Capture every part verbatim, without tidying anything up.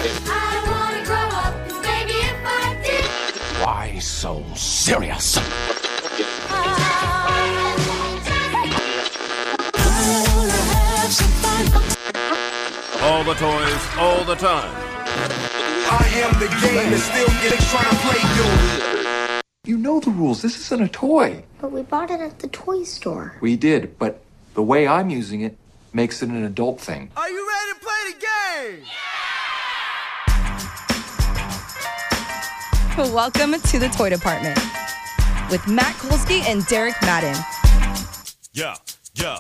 I wanna grow up, 'cause maybe if I did. Why so serious? All the toys, all the time. I am the game and still getting trying to play you. You know the rules. This isn't a toy. But we bought it at the toy store. We did, but the way I'm using it makes it an adult thing. Are you ready to play the game? Welcome to the Toy Department with Matt Kolsky and Derek Madden. Yeah, yeah.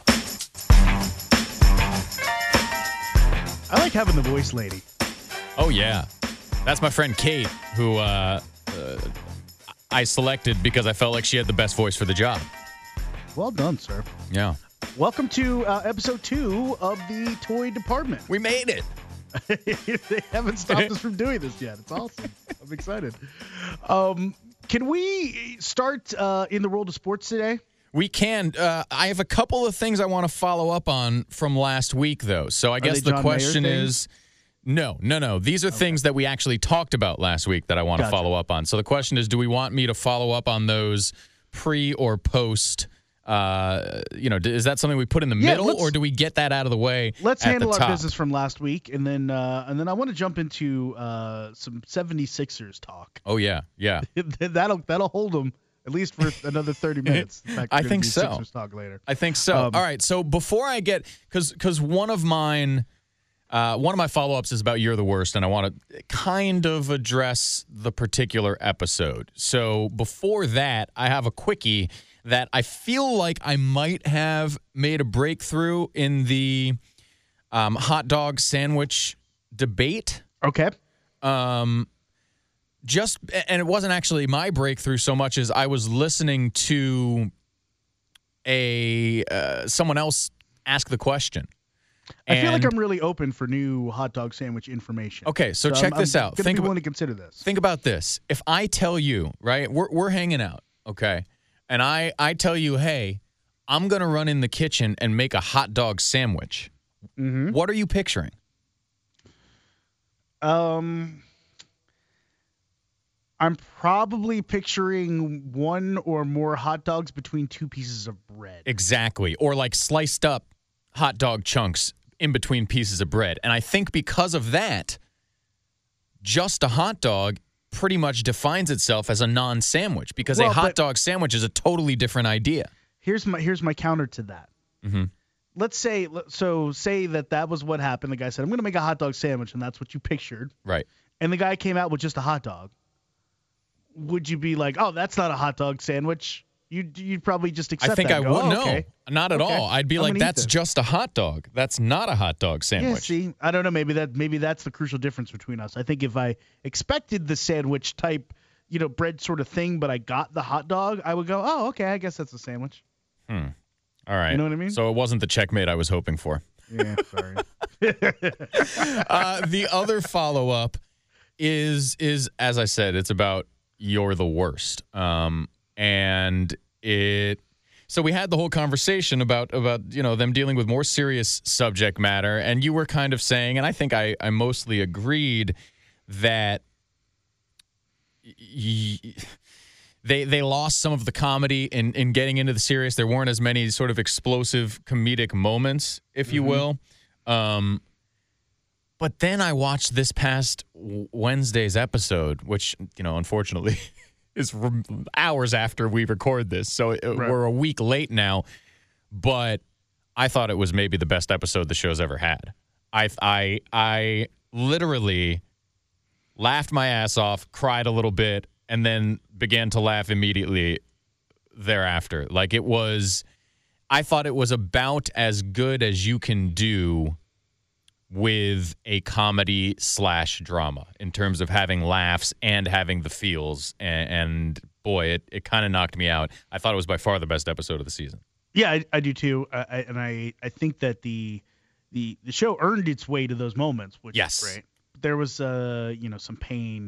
I like having the voice lady. Oh, yeah. That's my friend Kate, who uh, uh, I selected because I felt like she had the best voice for the job. Well done, sir. Yeah. Welcome to uh, episode two of the Toy Department. We made it. They haven't stopped us from doing this yet. It's awesome. I'm excited. Um, can we start uh, in the world of sports today? We can. Uh, I have a couple of things I want to follow up on from last week, though. So I Are guess they the John question Mayer is, no, no, no. These are Okay. things that we actually talked about last week that I want to Gotcha. follow up on. So the question is, do we want me to follow up on those pre or post? Uh, you know, is that something we put in the Yeah, middle, let's- or do we get that out of the way? Let's at handle the our top? business from last week, and then uh, and then I want to jump into uh, some seventy-sixers talk. Oh yeah, yeah. that'll that'll hold them at least for another thirty minutes. In fact, I we're gonna think do so. Sixers talk later. I think so. Um, All right. So before I get, because because one of mine, uh, one of my follow ups is about You're the Worst, and I want to kind of address the particular episode. So before that, I have a quickie that I feel like I might have made a breakthrough in the um, hot dog sandwich debate. Okay. Um, just and it wasn't actually my breakthrough so much as I was listening to a uh, someone else ask the question. I feel like And- I'm really open for new hot dog sandwich information. Okay, so check I'm, this I'm out. Gonna Think be about- willing to consider this. Think about this. If I tell you, right, we're we're hanging out, okay, and I I tell you, hey, I'm gonna run in the kitchen and make a hot dog sandwich. Mm-hmm. What are you picturing? Um, I'm probably picturing one or more hot dogs between two pieces of bread. Exactly. Or like sliced up hot dog chunks in between pieces of bread. And I think because of that, just a hot dog pretty much defines itself as a non-sandwich because Well, a hot but- dog sandwich is a totally different idea. Here's my here's my counter to that. Mm-hmm. Let's say so say that that was what happened. The guy said, "I'm going to make a hot dog sandwich," and that's what you pictured. Right. And the guy came out with just a hot dog. Would you be like, "Oh, that's not a hot dog sandwich"? You'd you'd probably just accept I think that I and go, would. "Oh, No, okay." not at Okay. all. I'd be I'm like, gonna eat that's this." just a hot dog. That's not a hot dog Yeah, sandwich. see, I don't know. Maybe that maybe that's the crucial difference between us. I think if I expected the sandwich type, you know, bread sort of thing, but I got the hot dog, I would go, "Oh, okay, I guess that's a sandwich." Hmm. All right. You know what I mean? So it wasn't the checkmate I was hoping for. Yeah, sorry. uh, the other follow up is is as I said, it's about You're the Worst, um, and it. So we had the whole conversation about about you know them dealing with more serious subject matter, and you were kind of saying, and I think I I mostly agreed that. Y- They they lost some of the comedy in, in getting into the serious. There weren't as many sort of explosive comedic moments, if you Mhm. will. Um, but then I watched this past w- Wednesday's episode, which, you know, unfortunately is r- hours after we record this. So it, Right. we're a week late now. But I thought it was maybe the best episode the show's ever had. I I I literally laughed my ass off, cried a little bit, and then began to laugh immediately thereafter. Like it was, I thought it was about as good as you can do with a comedy slash drama in terms of having laughs and having the feels. And, and boy, it, it kind of knocked me out. I thought it was by far the best episode of the season. Yeah, I, I do too. I, I, and I, I think that the the the show earned its way to those moments, which Yes. is great. There was uh, you know, some pain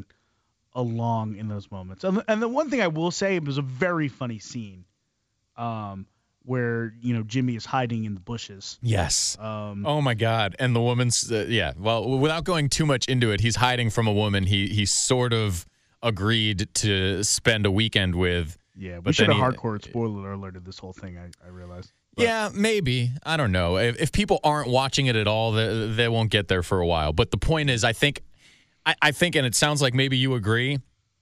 along in those moments. And, and the one thing I will say, it was a very funny scene um, where you know Jimmy is hiding in the bushes. Yes. Um, oh my God. And the woman's uh, yeah. Well, without going too much into it, he's hiding from a woman he he sort of agreed to spend a weekend with. Yeah, we but should then have he- hardcore spoiler alerted this whole thing. I, I realized. Yeah, maybe. I don't know. If, if people aren't watching it at all, they, they won't get there for a while. But the point is, I think, I, I think, and it sounds like maybe you agree.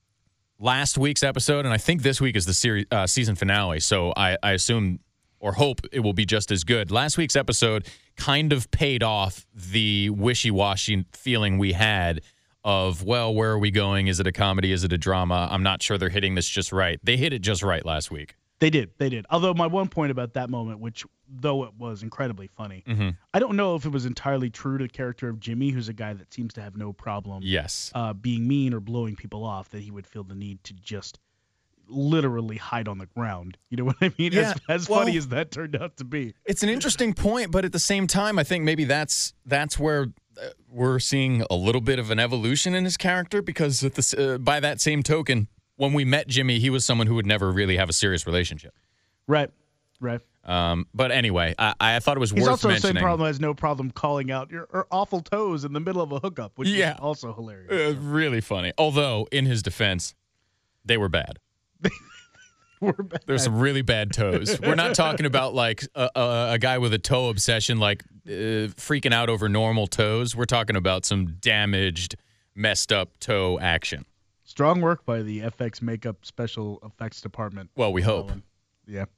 Last week's episode, and I think this week is the series uh, season finale. So I, I assume or hope it will be just as good. Last week's episode kind of paid off the wishy-washy feeling we had of, well, where are we going? Is it a comedy? Is it a drama? I'm not sure they're hitting this just right. They hit it just right last week. They did. They did. Although my one point about that moment, which though it was incredibly funny, Mm-hmm. I don't know if it was entirely true to the character of Jimmy, who's a guy that seems to have no problem Yes. uh, being mean or blowing people off, that he would feel the need to just literally hide on the ground. You know what I mean? Yeah, as as well- funny as that turned out to be. It's an interesting point, but at the same time, I think maybe that's that's where uh, we're seeing a little bit of an evolution in his character because at the, s- uh, by that same token, when we met Jimmy, he was someone who would never really have a serious relationship. Right. Right. Um, but anyway, I, I thought it was He's worth also the mentioning. same problem, has no problem calling out your your awful toes in the middle of a hookup, which Yeah. is also hilarious. Uh, really funny. Although, in his defense, they were bad. We're back. There's some really bad toes. We're not talking about like a, a, a guy with a toe obsession, like uh, freaking out over normal toes. We're talking about some damaged, messed up toe action. Strong work by the F X makeup special effects department. Well, we hope. Yeah.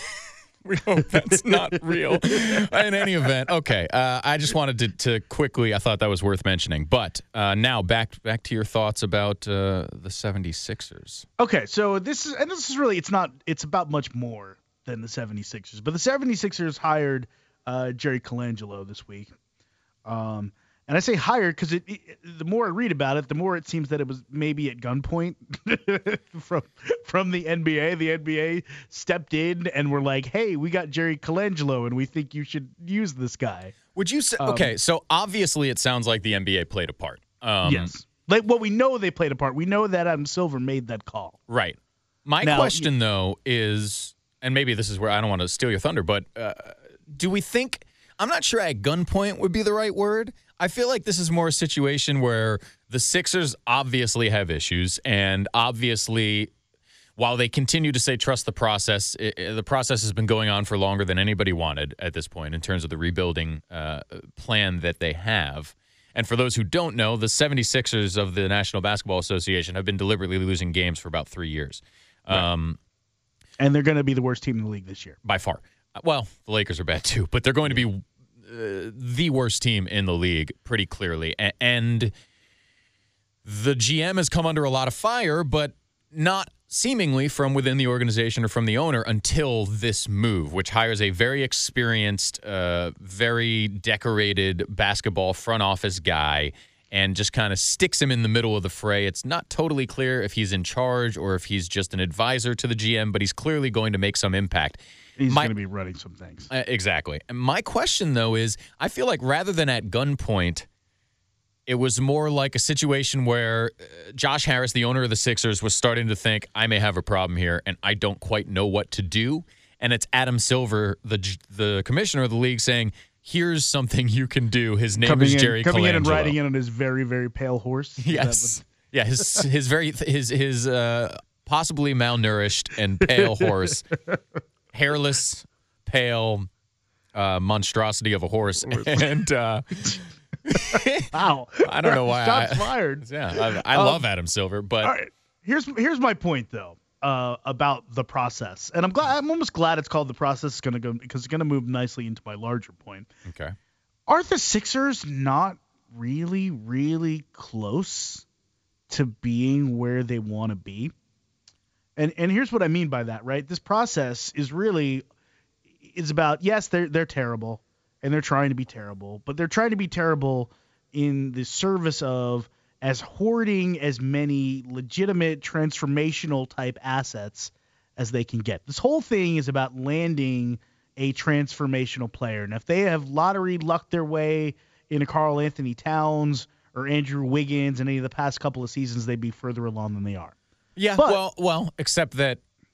We hope that's not real. In any event, okay. Uh, I just wanted to, to quickly, I thought that was worth mentioning. But uh, now back back to your thoughts about uh, the seventy-sixers. Okay, so this is and this is really it's not it's about much more than the seventy-sixers. But the seventy-sixers hired uh, Jerry Colangelo this week. Um, and I say hired because it, it, the more I read about it, the more it seems that it was maybe at gunpoint from from the N B A. The N B A stepped in and were like, "Hey, we got Jerry Colangelo, and we think you should use this guy." Would you say, Um, okay, so obviously it sounds like the N B A played a part. Um, yes, like well, we know they played a part. We know that Adam Silver made that call. Right. My Now, question, though, is, and maybe this is where I don't want to steal your thunder, but uh, do we think, I'm not sure at gunpoint would be the right word. I feel like this is more a situation where the Sixers obviously have issues, and obviously, while they continue to say trust the process, it, it- the process has been going on for longer than anybody wanted at this point in terms of the rebuilding uh, plan that they have. And for those who don't know, the seventy-sixers of the National Basketball Association have been deliberately losing games for about three years. Um, And they're going to be the worst team in the league this year. by far. Well, the Lakers are bad too, but they're going to be uh, the worst team in the league pretty clearly. A- and the G M has come under a lot of fire, but not seemingly from within the organization or from the owner until this move, which hires a very experienced, uh, very decorated basketball front office guy and just kind of sticks him in the middle of the fray. It's not totally clear if he's in charge or if he's just an advisor to the G M, but he's clearly going to make some impact. He's My- going to be running some things. Uh, exactly. And my question, though, is I feel like rather than at gunpoint, it was more like a situation where uh, Josh Harris, the owner of the Sixers, was starting to think, I may have a problem here, and I don't quite know what to do. And it's Adam Silver, the G- the commissioner of the league, saying, here's something you can do. His name coming is in, Jerry coming in and Colangelo. riding in on his very, very pale horse. Is that Yes. Yeah, his his very his his uh, possibly malnourished and pale horse, hairless, pale uh, monstrosity of a horse, and uh, what- Wow. I don't know why. Shots I, fired. yeah, I, I Um, love Adam Silver, but All right. Here's here's my point though uh, about the process, and I'm glad I'm almost glad it's called the process. It's gonna go because it's gonna move nicely into my larger point. okay. Are the Sixers not really, really close to being where they want to be? And and here's what I mean by that, right? This process is really is about, yes, they're they're terrible and they're trying to be terrible, but they're trying to be terrible in the service of as hoarding as many legitimate transformational type assets as they can get. This whole thing is about landing a transformational player. And if they have lottery lucked their way into Karl Anthony Towns or Andrew Wiggins in any of the past couple of seasons, they'd be further along than they are. Yeah. But- well, well, except that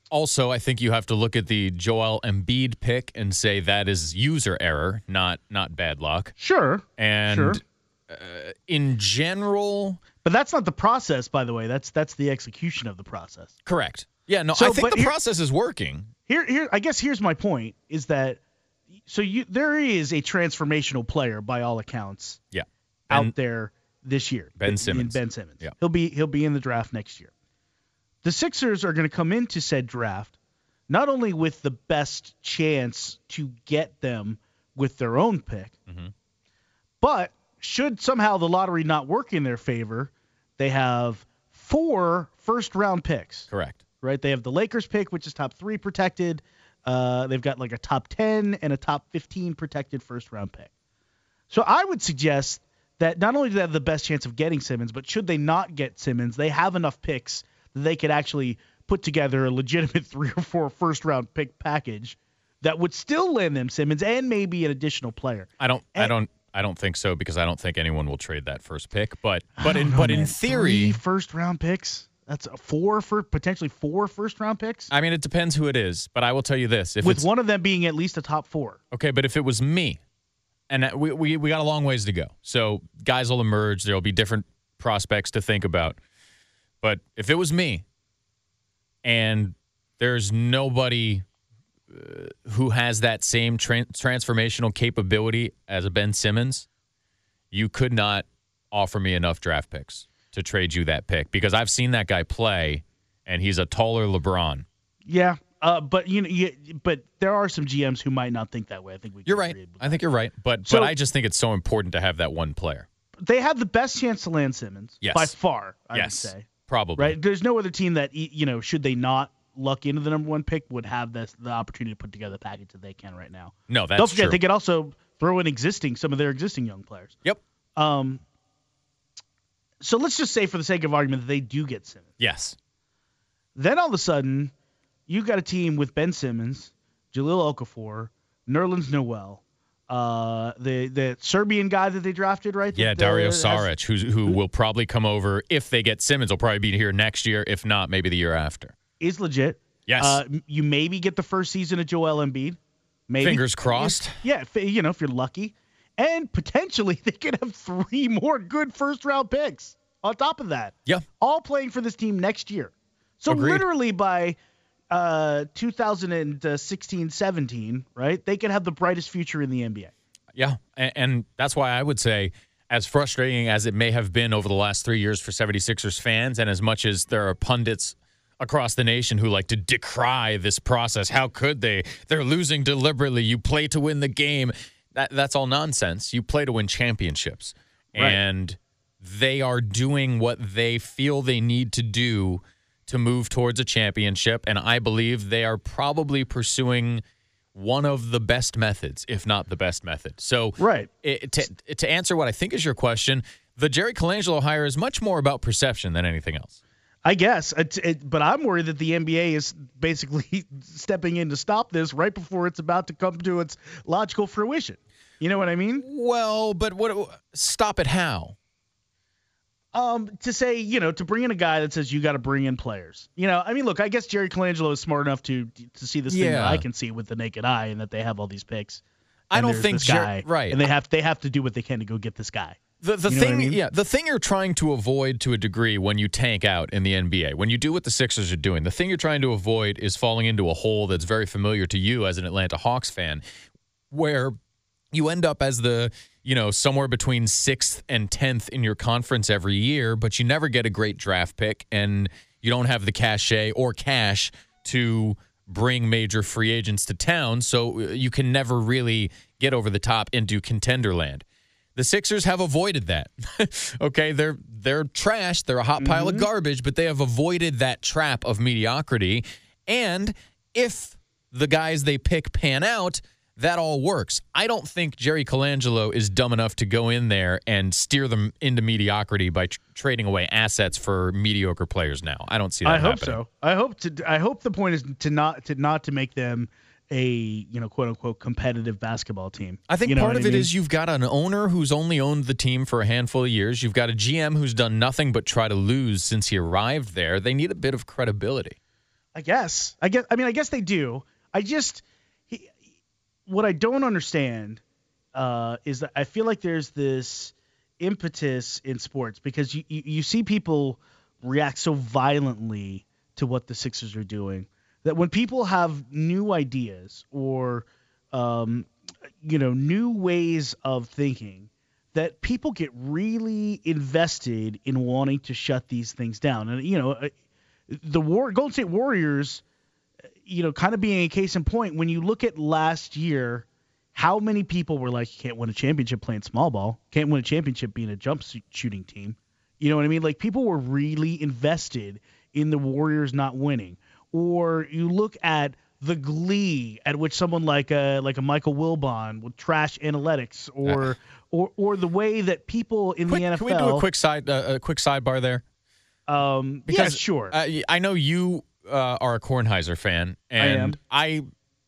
Also, I think you have to look at the Joel Embiid pick and say that is user error, not not bad luck. Sure. And sure. Uh, in general, but that's not the process, by the way. That's that's the execution of the process. Correct. Yeah, no, so, I think the here, process is working. Here, here, I guess here's my point: is that so you there is a transformational player by all accounts. Yeah. Out Ben, there this year, Ben in, Simmons. In Ben Simmons. Yeah. He'll be he'll be in the draft next year. The Sixers are going to come into said draft not only with the best chance to get them with their own pick, mm-hmm. but should somehow the lottery not work in their favor, they have four first-round picks. Correct. Right? They have the Lakers pick, which is top three protected. Uh, they've got like a top ten and a top fifteen protected first-round pick. So I would suggest that not only do they have the best chance of getting Simmons, but should they not get Simmons, they have enough picks that they could actually put together a legitimate three or four first-round pick package that would still land them Simmons and maybe an additional player. I don't. And, I don't. I don't think so because I don't think anyone will trade that first pick. But but in know, but man. in theory, Three first-round picks. That's a four for potentially four first-round picks. I mean, it depends who it is. But I will tell you this: if with it's, one of them being at least a top four. Okay, but if it was me, and we we we got a long ways to go, so guys will emerge. There will be different prospects to think about. But if it was me, and there's nobody uh, who has that same tra- transformational capability as a Ben Simmons, you could not offer me enough draft picks to trade you that pick because I've seen that guy play, and he's a taller LeBron. Yeah, uh, but you know, you, but there are some G Ms who might not think that way. I think we. You're right. I think you're right, but So- but I just think it's so important to have that one player. They have the best chance to land Simmons Yes. by far. I yes, would say. probably. Right? There's no other team that, you know, should they not luck into the number one pick, would have this, the opportunity to put together the package that they can right now. No, that's Don't forget, true. they could also throw in existing, some of their existing young players. Yep. Um. So let's just say, for the sake of argument, that they do get Simmons. Yes. Then all of a sudden, you got a team with Ben Simmons, Jahlil Okafor, Nerlens Noel, uh, the the Serbian guy that they drafted, right? Yeah, That, Dario uh, Saric, who's, who will probably come over if they get Simmons. Will probably be here next year. If not, maybe the year after. is legit. Yes. Uh, you maybe get the first season of Joel Embiid. Maybe. Fingers crossed. Yeah, if, you know, if you're lucky. And potentially they could have three more good first-round picks on top of that. Yeah. All playing for this team next year. So Agreed. literally by uh, two thousand sixteen seventeen, right, they could have the brightest future in the N B A. Yeah, and, and that's why I would say, as frustrating as it may have been over the last three years for seventy-sixers fans, and as much as there are pundits across the nation who like to decry this process, how could they? They're losing deliberately. You play to win the game. That That's all nonsense. You play to win championships. Right. And they are doing what they feel they need to do to move towards a championship, and I believe they are probably pursuing one of the best methods, if not the best method. So, Right. it, to, to answer what I think is your question, the Jerry Colangelo hire is much more about perception than anything else. I guess, it, it, but I'm worried that the N B A is basically stepping in to stop this right before it's about to come to its logical fruition. You know what I mean? Well, but what? Stop it how? Um, to say, you know, to bring in a guy that says you got to bring in players. You know, I mean, look, I guess Jerry Colangelo is smart enough to to see this thing that Yeah. I can see with the naked eye, and that they have all these picks. I and don't there's think this Jer- guy, right. and they have they have to do what they can to go get this guy. The the You know what thing, I mean? yeah, the thing you're trying to avoid to a degree when you tank out in the N B A, when you do what the Sixers are doing, the thing you're trying to avoid is falling into a hole that's very familiar to you as an Atlanta Hawks fan, where you end up as the, you know, somewhere between sixth and tenth in your conference every year, but you never get a great draft pick, and you don't have the cachet or cash to bring major free agents to town, so you can never really get over the top into contender land. The Sixers have avoided that. Okay, they're they're trash. They're a hot pile Mm-hmm. of garbage, but they have avoided that trap of mediocrity. And if the guys they pick pan out, that all works. I don't think Jerry Colangelo is dumb enough to go in there and steer them into mediocrity by tr- trading away assets for mediocre players now. I don't see that I hope happening. so. I hope to. I hope the point is to not to not to make them a, you know, quote unquote competitive basketball team. I think You know part what of I it mean? is you've got an owner who's only owned the team for a handful of years. You've got a G M who's done nothing but try to lose since he arrived there. They need a bit of credibility. I guess. I guess. I mean, I guess they do. I just he, what I don't understand uh, is that I feel like there's this impetus in sports because you, you, you see people react so violently to what the Sixers are doing that when people have new ideas or um, you know new ways of thinking, that people get really invested in wanting to shut these things down. And you know, the War Golden State Warriors, you know, kind of being a case in point, when you look at last year, how many people were like, you can't win a championship playing small ball, can't win a championship being a jump shooting team. You know what I mean? Like, people were really invested in the Warriors not winning. Or you look at the glee at which someone like a like a Michael Wilbon with trash analytics, or uh, or or the way that people in quick, the N F L. Can we do a quick side uh, a quick sidebar there? Um, because yeah, sure. Uh, I know you uh, are a Kornheiser fan, and I, I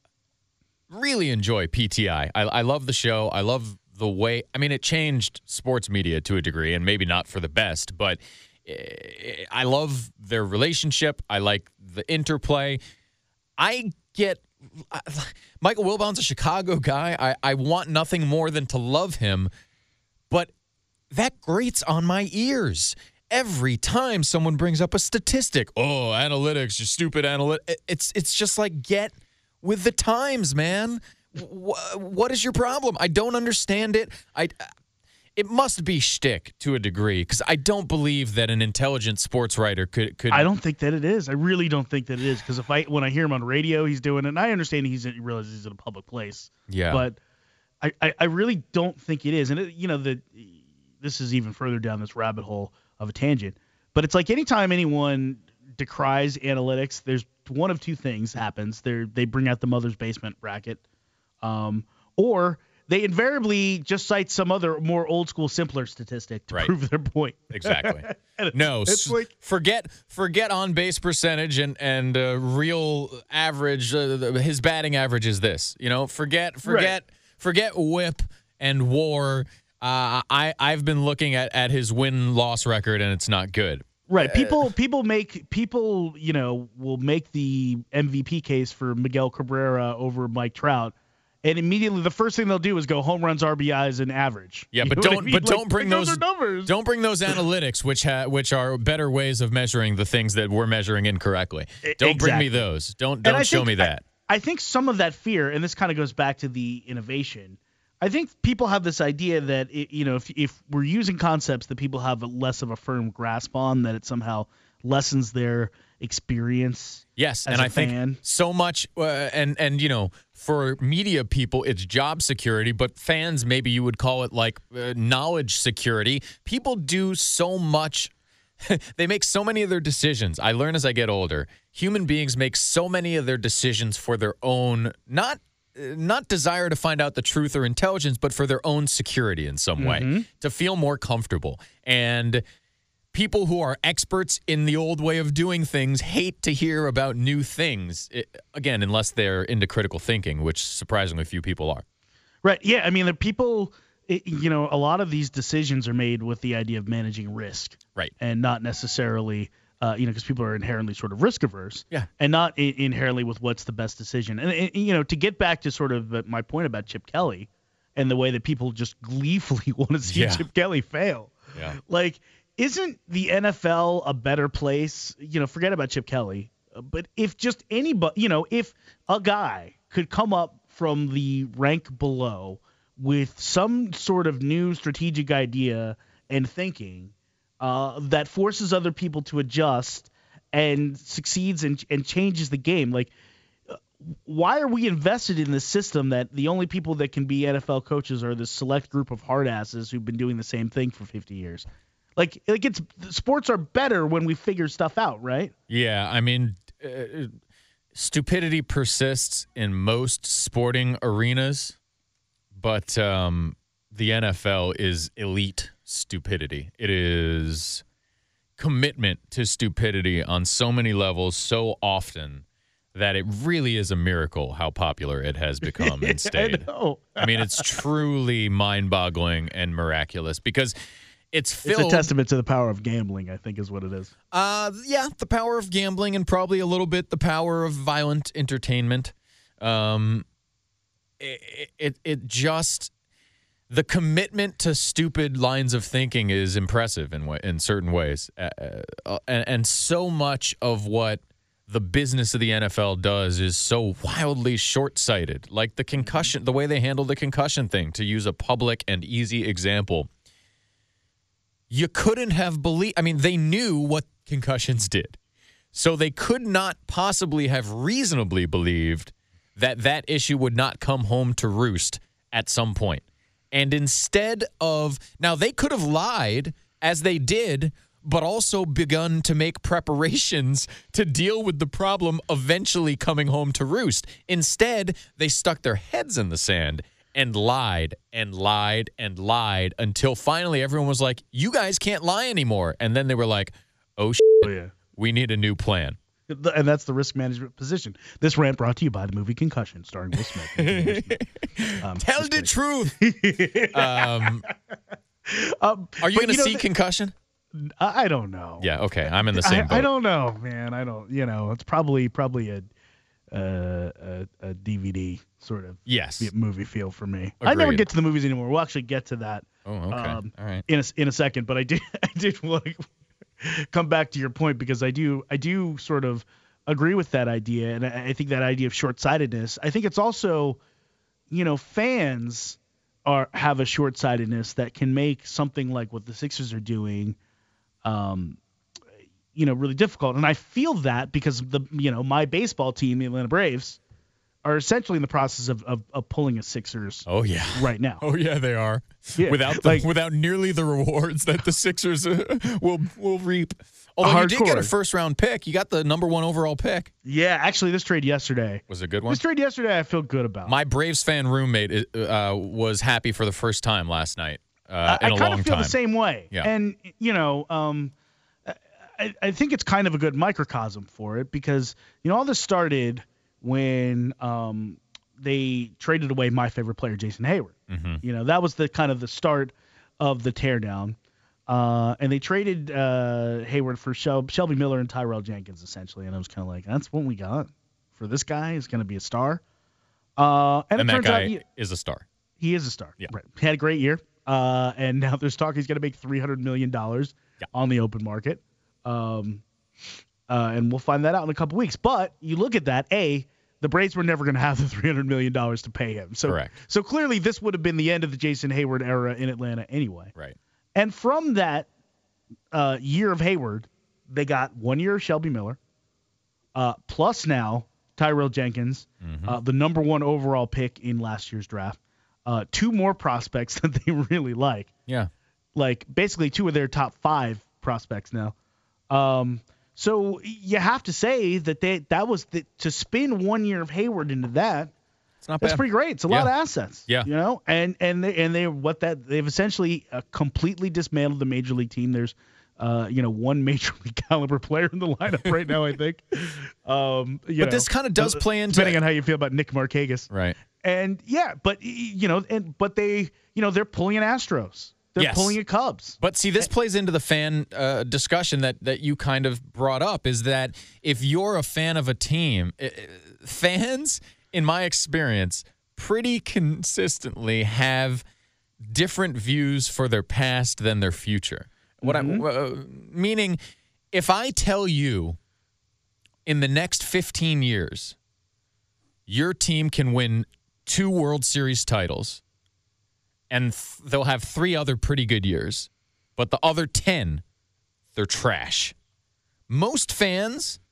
really enjoy P T I. I. I love the show. I love the way. I mean, it changed sports media to a degree, and maybe not for the best, but I love their relationship. I like the interplay. I get uh, Michael Wilbon's a Chicago guy. I, I want nothing more than to love him, but that grates on my ears every time someone brings up a statistic. Oh, analytics, you stupid analytics. It's it's just like, get with the times, man. What, what is your problem? I don't understand it. I. It must be shtick to a degree, because I don't believe that an intelligent sports writer could, could. I don't think that it is. I really don't think that it is, because if I when I hear him on radio, he's doing it. And I understand he's he realizes he's in a public place. Yeah. But I, I, I really don't think it is. And it, you know the this is even further down this rabbit hole of a tangent. But it's like anytime anyone decries analytics, there's one of two things happens. They they bring out the mother's basement bracket, um, or they invariably just cite some other more old school, simpler statistic to right. prove their point. Exactly. it's, no, it's like forget forget on base percentage and and uh, real average. Uh, his batting average is this. You know, forget forget right. forget whip and WAR. Uh, I I've been looking at, at his win loss record, and it's not good. Right. People uh, people make people you know will make the M V P case for Miguel Cabrera over Mike Trout. And immediately, the first thing they'll do is go home runs, R B Is, and average. Yeah, you but don't, I mean? but like, don't bring those, those numbers. Don't bring those analytics, which ha, which are better ways of measuring the things that we're measuring incorrectly. Don't exactly. bring me those. Don't don't show think, me that. I, I think some of that fear, and this kind of goes back to the innovation. I think people have this idea that it, you know, if if we're using concepts that people have a less of a firm grasp on, that it somehow lessens their experience. Yes, as and a I fan. think so much, uh, and and you know, for media people, it's job security, but fans, maybe you would call it like uh, knowledge security. People do so much. They make so many of their decisions. I learn as I get older. Human beings make so many of their decisions for their own, not not desire to find out the truth or intelligence, but for their own security in some mm-hmm. way, to feel more comfortable. And people who are experts in the old way of doing things hate to hear about new things, it, again, unless they're into critical thinking, which surprisingly few people are. Right. Yeah. I mean, the people, it, you know, a lot of these decisions are made with the idea of managing risk. Right. And not necessarily, uh, you know, because people are inherently sort of risk averse. Yeah. And not I- inherently with what's the best decision. And, and, you know, to get back to sort of my point about Chip Kelly and the way that people just gleefully want to see yeah. Chip Kelly fail. Yeah. Like, isn't the N F L a better place? You know, forget about Chip Kelly, but if just anybody, you know, if a guy could come up from the rank below with some sort of new strategic idea and thinking uh, that forces other people to adjust and succeeds and, and changes the game, like, why are we invested in this system that the only people that can be N F L coaches are this select group of hard asses who've been doing the same thing for fifty years? Like, like it's sports are better when we figure stuff out, right? Yeah, I mean, uh, stupidity persists in most sporting arenas, but um, the N F L is elite stupidity. It is commitment to stupidity on so many levels, so often, that it really is a miracle how popular it has become and stayed. I know. I mean, it's truly mind-boggling and miraculous because it's It's filled. a testament to the power of gambling, I think, is what it is. Uh, yeah, the power of gambling and probably a little bit the power of violent entertainment. Um, it, it, it just, the commitment to stupid lines of thinking is impressive in way, in certain ways. Uh, uh, and, and so much of what the business of the N F L does is so wildly short-sighted. Like the concussion, the way they handle the concussion thing, to use a public and easy example. You couldn't have believed, I mean, they knew what concussions did. So they could not possibly have reasonably believed that that issue would not come home to roost at some point. And instead of, now they could have lied as they did, but also begun to make preparations to deal with the problem eventually coming home to roost. Instead, they stuck their heads in the sand and lied and lied and lied until finally everyone was like, you guys can't lie anymore. And then they were like, oh, shit, Oh, yeah. we need a new plan. And that's the risk management position. This rant brought to you by the movie Concussion, starring Will Smith. um, Tell the truth. um, um, are you but going to know, see th- Concussion? I I don't know. Yeah, okay. I'm in the same I, boat. I don't know, man. I don't. You know, it's probably probably a uh, a, a D V D sort of Yes. movie feel for me. I never Agreed. get to the movies anymore. We'll actually get to that. Oh, okay. um, All right. in a, in a second, but I did I did want to come back to your point because I do I do sort of agree with that idea, and I, I think that idea of short-sightedness. I think it's also, you know, fans are have a short-sightedness that can make something like what the Sixers are doing, um, you know, really difficult. And I feel that because the you know my baseball team, the Atlanta Braves, are essentially in the process of of, of pulling a Sixers Oh, yeah. right now. Oh, yeah, they are. Yeah, Without the, like- without nearly the rewards that the Sixers uh, will will reap. Although you did get a Hardcore. first round pick. You got the number one overall pick. Yeah, actually, this trade yesterday. Was it a good one? This trade yesterday, I feel good about. My Braves fan roommate uh, was happy for the first time last night uh, I, in I a kind long of feel time. the same way. Yeah. And, you know, um, I, I think it's kind of a good microcosm for it because, you know, all this started when um, they traded away my favorite player, Jason Hayward. Mm-hmm. You know, that was the kind of the start of the teardown. Uh, and they traded uh, Hayward for Shel- Shelby Miller and Tyrell Jenkins, essentially. And I was kind of like, that's what we got for this guy. He's going to be a star. Uh, and, And it that turns guy out he, is a star. he is a star. Yeah. Right. He had a great year. Uh, and now there's talk he's going to make three hundred million dollars Yeah. on the open market. Um, uh, and we'll find that out in a couple weeks. But you look at that, A, the Braves were never going to have the three hundred million dollars to pay him. So, Correct. So clearly this would have been the end of the Jason Hayward era in Atlanta anyway. Right. And from that uh, year of Hayward, they got one year of Shelby Miller, uh, plus now Tyrell Jenkins, Mm-hmm. uh, the number one overall pick in last year's draft, uh, two more prospects that they really like, Yeah. like basically two of their top five prospects now. Um, so you have to say that they that was the, to spin one year of Hayward into that. It's not That's bad. pretty great. It's a Yeah. lot of assets. Yeah. You know, and and they and they what that they've essentially uh, completely dismantled the major league team. There's, uh, you know, one major league caliber player in the lineup right now. I think. Um, you But know, this kind of does uh, play into depending on how you feel about Nick Markakis. Right. And yeah, but y- you know, and but they, you know, they're pulling an Astros. They're Yes. pulling a Cubs. But see, this plays into the fan uh, discussion that, that you kind of brought up, is that if you're a fan of a team, uh, fans, in my experience, pretty consistently have different views for their past than their future. What I, uh, meaning, if I tell you in the next fifteen years, your team can win two World Series titles, and th- they'll have three other pretty good years, but the other ten, they're trash. Most fans,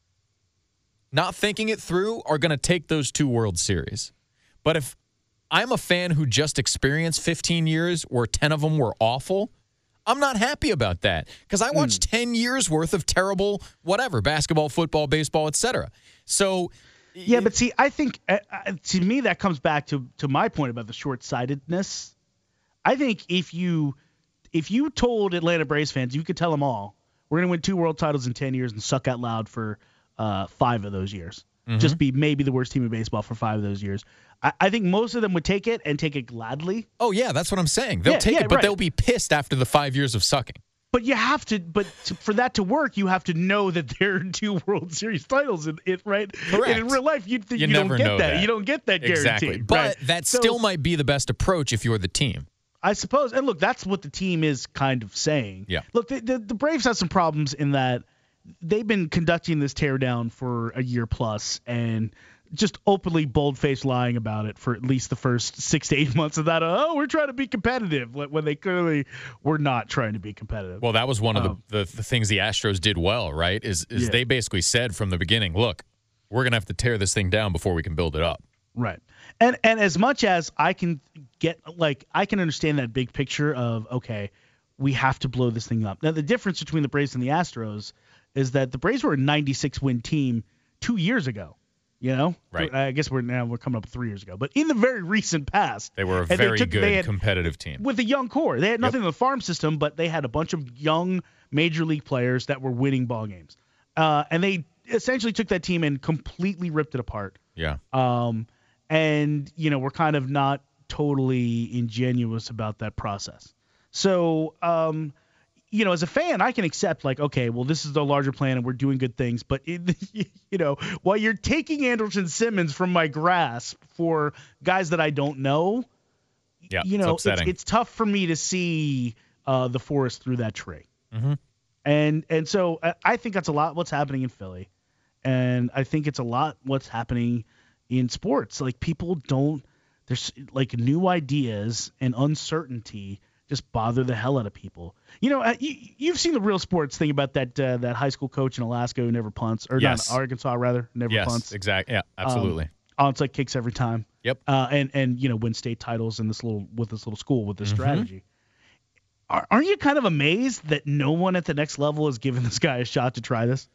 not thinking it through, are going to take those two World Series. But if I'm a fan who just experienced fifteen years where ten of them were awful, I'm not happy about that because I watched ten years worth of terrible whatever, basketball, football, baseball, et cetera. So Yeah, but see, I think uh, uh, to me that comes back to to my point about the short-sightedness. I think if you if you told Atlanta Braves fans, you could tell them all, we're going to win two world titles in ten years and suck out loud for uh, five of those years. Mm-hmm. just be maybe the worst team in baseball for five of those years. I, I think most of them would take it and take it gladly. Oh, yeah, that's what I'm saying. They'll Yeah, take yeah, it, but right. they'll be pissed after the five years of sucking. But you have to, but to, for that to work, you have to know that there are two World Series titles in it, right? Correct. And in real life, you, You you never don't get know that. that. You don't get that guarantee. Exactly. But right? that So, still might be the best approach if you're the team. I suppose. And look, that's what the team is kind of saying. Yeah. Look, the, the, the Braves have some problems in that they've been conducting this teardown for a year plus and just openly bold-faced lying about it for at least the first six to eight months of that. Oh, we're trying to be competitive when they clearly were not trying to be competitive. Well, that was one of Um, the, the, the things the Astros did well, right? Is is Yeah. they basically said from the beginning, look, we're going to have to tear this thing down before we can build it up. Right. And and as much as I can get, like, I can understand that big picture of, okay, we have to blow this thing up. Now, the difference between the Braves and the Astros is that the Braves were a ninety-six win team two years ago. You know, Right. I guess we're now we're coming up three years ago, but in the very recent past, They were a and they very took- good they had- competitive team. with a young core. They had nothing in the farm system, but they had a bunch of young major league players that were winning ball games, uh, and they essentially took that team and completely ripped it apart. Yeah. Um, and you know, we're kind of not totally ingenuous about that process. So, um, you know, as a fan, I can accept, like, okay, well, this is the larger plan and we're doing good things. But, it, you know, while you're taking Andrelton Simmons from my grasp for guys that I don't know, Yeah, you it's know, it's, upsetting. it's tough for me to see uh, the forest through that tree. Mm-hmm. And and so I, I think that's a lot what's happening in Philly. And I think it's a lot what's happening in sports. Like, people don't – there's, like, new ideas and uncertainty just bother the hell out of people. You know, uh, you, you've seen the Real Sports thing about that uh, that high school coach in Alaska who never punts, or Yes. not Arkansas rather, never Yes, punts. exactly. Yeah, absolutely. Um, onside kicks every time. Yep. Uh, and and you know, win state titles in this little with this little school with this Mhm. strategy. Are, aren't you kind of amazed that no one at the next level has given this guy a shot to try this?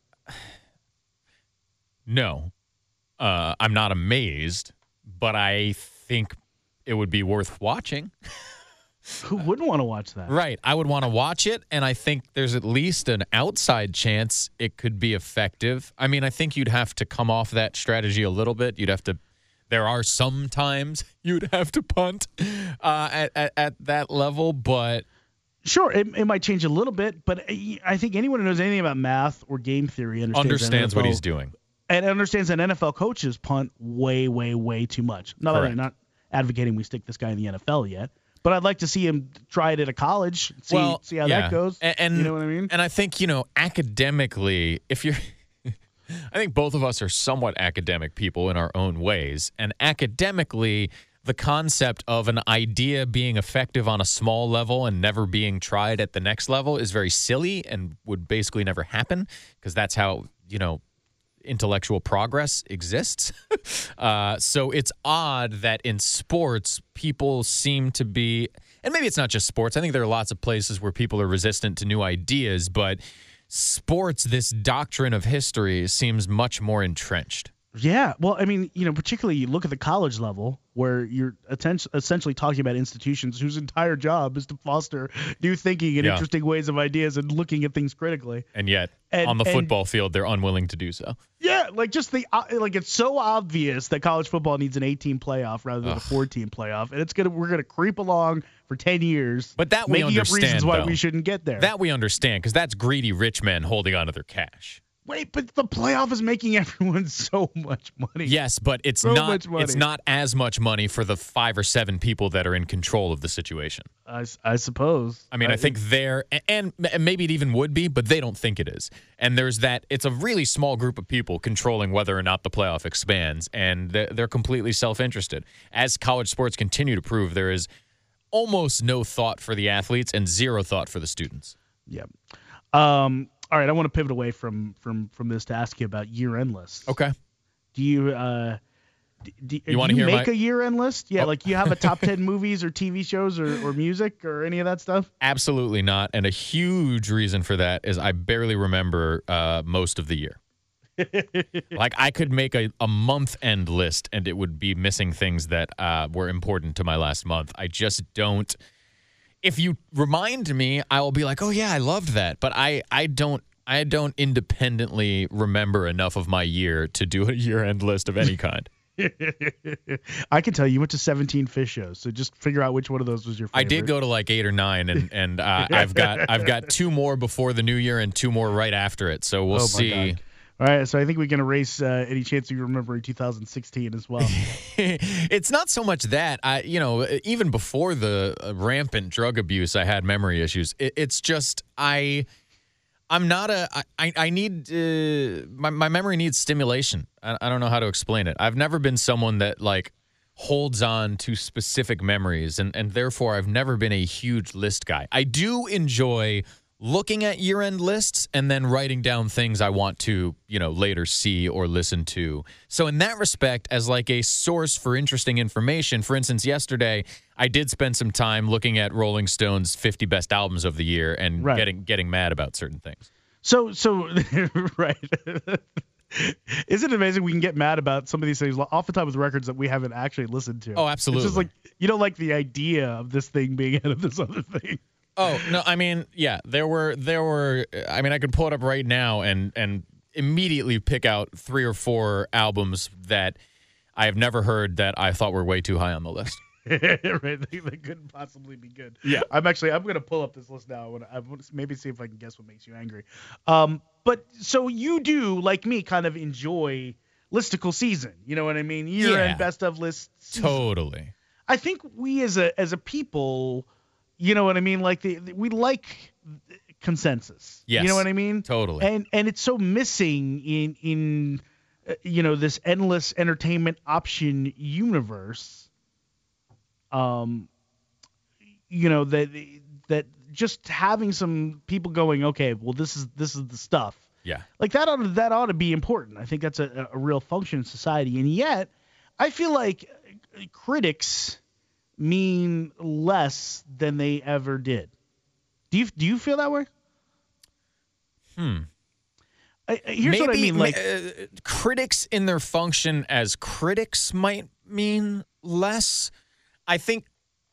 No, uh, I'm not amazed, but I think it would be worth watching. Who wouldn't want to watch that? Right. I would want to watch it, and I think there's at least an outside chance it could be effective. I mean, I think you'd have to come off that strategy a little bit. You'd have to – there are some times you'd have to punt uh, at, at, at that level, but – Sure, it, it might change a little bit, but I think anyone who knows anything about math or game theory understands, understands that what N F L he's doing. and understands that N F L coaches punt way, way, way too much. Not that I'm Correct. not advocating we stick this guy in the N F L yet, but I'd like to see him try it at a college, see well, see how yeah. that goes. And, and you know what I mean? And I think, you know, academically, if you're I think both of us are somewhat academic people in our own ways. And academically, the concept of an idea being effective on a small level and never being tried at the next level is very silly and would basically never happen, because that's how, you know, intellectual progress exists. uh, so it's odd that in sports, people seem to be, and maybe it's not just sports. I think there are lots of places where people are resistant to new ideas, but sports, this doctrine of history seems much more entrenched. Yeah, well, I mean, you know, particularly you look at the college level where you're atten- essentially talking about institutions whose entire job is to foster new thinking and Yeah. interesting ways of ideas and looking at things critically. And yet, And- on the and- football field, they're unwilling to do so. Yeah, like just the uh, like it's so obvious that college football needs an eight-team playoff rather than Ugh. a four-team playoff, and it's gonna we're gonna creep along for ten years. But that we making up understand, reasons why though. we shouldn't get there. That we understand, because that's greedy rich men holding on to their cash. Wait, but the playoff is making everyone so much money. Yes, but it's So not much money. it's not as much money for the five or seven people that are in control of the situation. I, s- I suppose. I mean, I think they're, and and maybe it even would be, but they don't think it is. And there's that, it's a really small group of people controlling whether or not the playoff expands, and they're, they're completely self-interested. As college sports continue to prove, there is almost no thought for the athletes and zero thought for the students. Yeah. Um. All right, I want to pivot away from from from this to ask you about year-end lists. Okay. Do you uh? d- Do, You wanna do you hear make my- a year-end list? Yeah, Oh. like you have a top ten movies or T V shows or, or music or any of that stuff? Absolutely not. And a huge reason for that is I barely remember uh, most of the year. Like, I could make a, a month end list and it would be missing things that uh, were important to my last month. I just don't. If you remind me, I will be like, oh, yeah, I loved that. But I, I don't I don't independently remember enough of my year to do a year-end list of any kind. I can tell you went to seventeen Fish shows, so just figure out which one of those was your favorite. I did go to like eight or nine, and and uh, I've got I've got two more before the new year and two more right after it. So we'll Oh, my see. God. All right, so I think we can erase uh, any chance you remember two thousand sixteen as well. It's not so much that I, you know, even before the uh, rampant drug abuse, I had memory issues. It, it's just I. I'm not a. I, I need. Uh, my my memory needs stimulation. I, I don't know how to explain it. I've never been someone that like holds on to specific memories, and and therefore I've never been a huge list guy. I do enjoy looking at year-end lists and then writing down things I want to, you know, later see or listen to. So in that respect, as like a source for interesting information, for instance, yesterday I did spend some time looking at Rolling Stone's fifty best albums of the year and Right. getting getting mad about certain things. So, so right. Isn't it amazing we can get mad about some of these things, oftentimes with records that we haven't actually listened to? Oh, absolutely. It's just like, you don't like the idea of this thing being ahead of this other thing. Oh, no, I mean, yeah, there were, there were, I mean, I could pull it up right now and, and immediately pick out three or four albums that I have never heard that I thought were way too high on the list. Right, they, they couldn't possibly be good. Yeah. I'm actually, I'm going to pull up this list now. and I want to maybe see if I can guess what makes you angry. Um, but so you do, like me, kind of enjoy listicle season. You know what I mean? Year Yeah. end best of lists. season. Totally. I think we as a as a people, you know what I mean? Like the, the- we like consensus. Yes. You know what I mean? Totally. And and it's so missing in in uh, you know, this endless entertainment option universe. Um, you know, that that just having some people going, okay, well, this is this is the stuff. Yeah. Like that ought to, that ought to be important. I think that's a, a real function in society. And yet, I feel like critics mean less than they ever did. Do you do you feel that way? Hmm. I, I- here's what I mean. Like, uh, critics in their function as critics might mean less. I think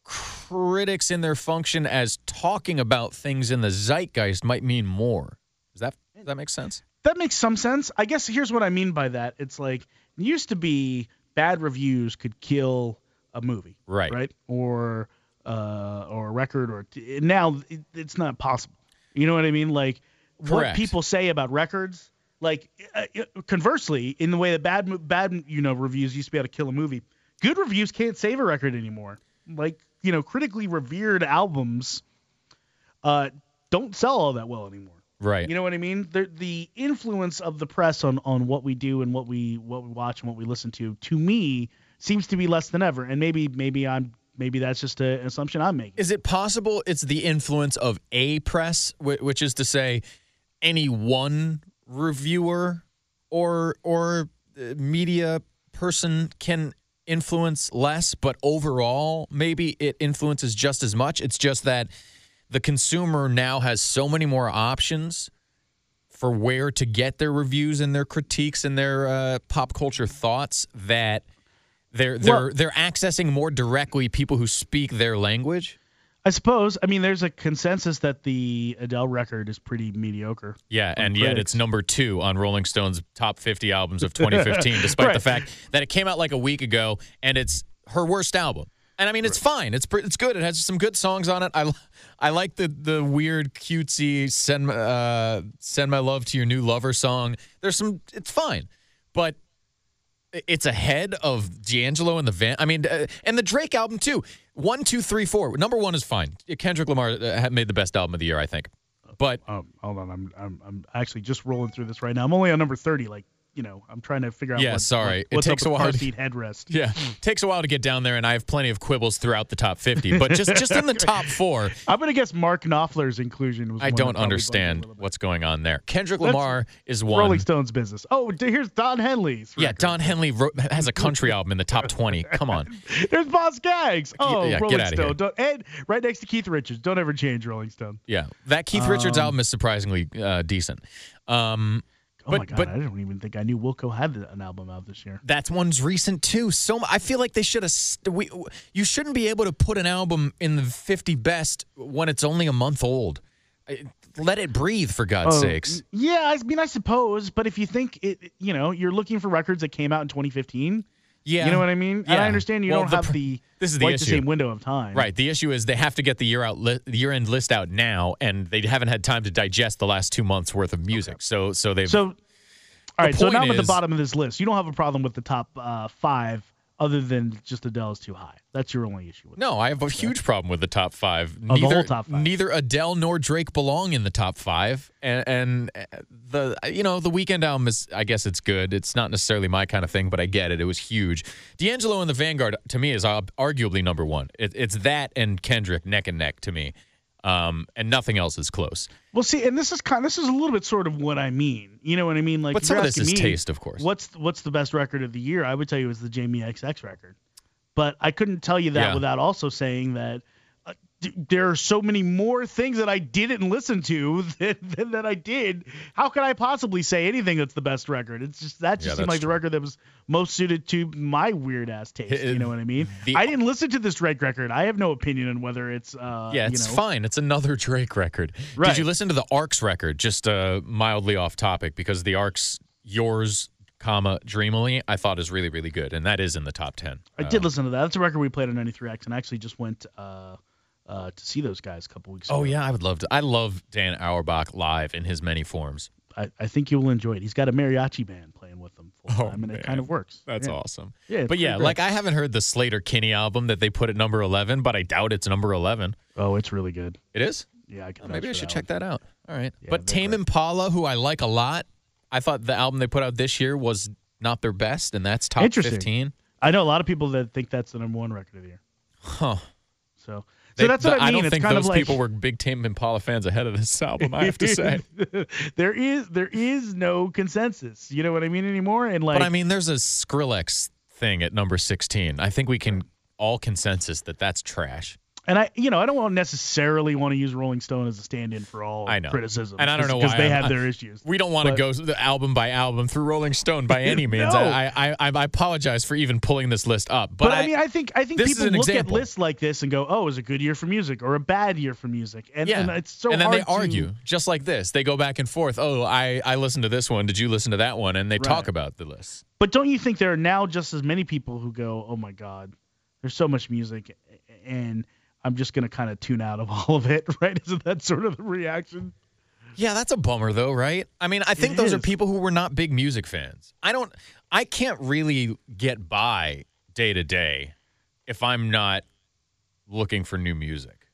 critics in their function as talking about things in the zeitgeist might mean more. Does that does that make sense? that makes some sense. I guess here's what I mean by that. It's like it used to be bad reviews could kill a movie, Right. Right, or uh, or a record, or t- now it, it's not possible. You know what I mean? Like what Correct. people say about records. Like uh, conversely, in the way that bad mo- bad you know reviews used to be able to kill a movie, good reviews can't save a record anymore. Like you know, critically revered albums uh, don't sell all that well anymore. Right. You know what I mean? The the influence of the press on, on what we do and what we what we watch and what we listen to, to me, seems to be less than ever. And maybe maybe I'm maybe that's just a, an assumption I'm making. Is it possible it's the influence of a press, wh- which is to say, any one reviewer or or uh, media person can influence less, but overall, maybe it influences just as much? It's just that the consumer now has so many more options for where to get their reviews and their critiques and their uh, pop culture thoughts that they're they're Well- they're accessing more directly people who speak their language. I suppose. I mean, there's a consensus that the Adele record is pretty mediocre. Yeah, on and yet critics. it's number two on Rolling Stone's top fifty albums of twenty fifteen, despite the Right. fact that it came out like a week ago and it's her worst album. And I mean, it's fine. It's pr- it's good. It has some good songs on it. I, I like the the weird cutesy send uh send my love to your new lover song. There's some. It's fine, but it's ahead of D'Angelo and the Van. I mean, uh, and the Drake album too. One, two, three, four. Number one is fine. Kendrick Lamar uh, had made the best album of the year, I think. But Um, hold on, I'm, I'm I'm actually just rolling through this right now. I'm only on number thirty. Like you know, I'm trying to figure out. Yeah, what, sorry. what- It what's takes up a with while car to- seat headrest. yeah, takes a while to get down there, and I have plenty of quibbles throughout the top fifty. But just just in the top four, I'm gonna guess Mark Knopfler's inclusion was. I one that don't probably bugged me a understand little bit. what's going on there. Kendrick That's Lamar is one. Rolling Stones business. Oh, d- here's Don Henley's. Yeah, record. Don Henley wrote, has a country album in the top twenty. Come on. There's Boss Gags. Oh, yeah, get Rolling outta Stone. here. Don't, and right next to Keith Richards. Don't ever change Rolling Stone. Yeah, that Keith Richards album is surprisingly uh, decent. Um, Oh but my god, but I don't even think I knew Wilco had an album out this year. that one's recent too. So I feel like they should have. St- we you shouldn't be able to put an album in the fifty best when it's only a month old. I- let it breathe, for God's Oh, sakes. Yeah, I mean, I suppose, but if you think it, you know, you're looking for records that came out in twenty fifteen. Yeah. You know what I mean? And Yeah. I understand you Well, don't the have pr- the this is the quite issue. the same window of time. Right. The issue is they have to get the year out li- the year-end list out now, and they haven't had time to digest the last two months worth of music. Okay. So, so they've. So, all right. So now I'm at the is- bottom of this list. You don't have a problem with the top uh, five, other than just Adele is too high. That's your only issue with it. No, I have a huge problem with the top five. the Neither, whole top five. Neither Adele nor Drake belong in the top five, and, and the you know the Weekend album is, I guess it's good. It's not necessarily my kind of thing, but I get it. It was huge. D'Angelo and the Vanguard to me is arguably number one. It, it's that and Kendrick neck and neck to me, um, and nothing else is close. Well, see, and this is kind. This is a little bit sort of what I mean. You know what I mean? Like, But if some you're of this asking is me, taste, of course. What's what's the best record of the year? I would tell you it was the Jamie X X record. But I couldn't tell you that Yeah. without also saying that uh, d- there are so many more things that I didn't listen to than, than that I did. How could I possibly say anything that's the best record? It's just that just Yeah, seemed that's like the true. record that was most suited to my weird ass taste. It- You know what I mean? the- I didn't listen to this Drake record. I have no opinion on whether it's uh, Yeah, it's you know, fine. It's another Drake record. Right. Did you listen to the Arcs record? Just uh, mildly off topic, because the Arcs, yours, comma, Dreamily, I thought is really, really good, and that is in the top ten. I did listen to that. That's a record we played on ninety-three X, and I actually just went uh, uh, to see those guys a couple weeks ago. Oh yeah, I would love to. I love Dan Auerbach live in his many forms. I, I think you'll enjoy it. He's got a mariachi band playing with him full Oh, time, and man. it kind of works. That's Yeah. awesome. Yeah, it's but yeah, pretty great. like I haven't heard the Slater Kinney album that they put at number eleven, but I doubt it's number eleven. Oh, it's really good. It is? Yeah, I can Oh, maybe I vouch for should that check one. that out. All right. Yeah, but they're Tame great. Impala, who I like a lot, I thought the album they put out this year was not their best, and that's top Interesting. fifteen. I know a lot of people that think that's the number one record of the year. Huh. So, so They- that's what I mean. don't it's think kind those of like people were big Tame Impala fans ahead of this album, I have to say. there is there is no consensus. You know what I mean anymore? And like, But I mean, there's a Skrillex thing at number sixteen. I think we can all consensus that that's trash. and I, you know, I don't want necessarily want to use Rolling Stone as a stand-in for all I know. criticism, And I don't know because why they I'm- have their issues. We don't want to But- go the album by album through Rolling Stone by any means. No. I, I, I I apologize for even pulling this list up. But, But, I, mean, I think I think this is people an look example. at lists like this and go, "Oh, it was a good year for music or a bad year for music," and, yeah, and it's so and then hard they to- argue just like this. They go back and forth. Oh, I I listened to this one. Did you listen to that one? And they talk Right. about the list. But don't you think there are now just as many people who go, "Oh my God, there's so much music, and I'm just gonna kind of tune out of all of it," right? Isn't that sort of the reaction? Yeah, that's a bummer though, right? I mean, I think It those are is. people who were not big music fans. I don't I can't really get by day to day if I'm not looking for new music.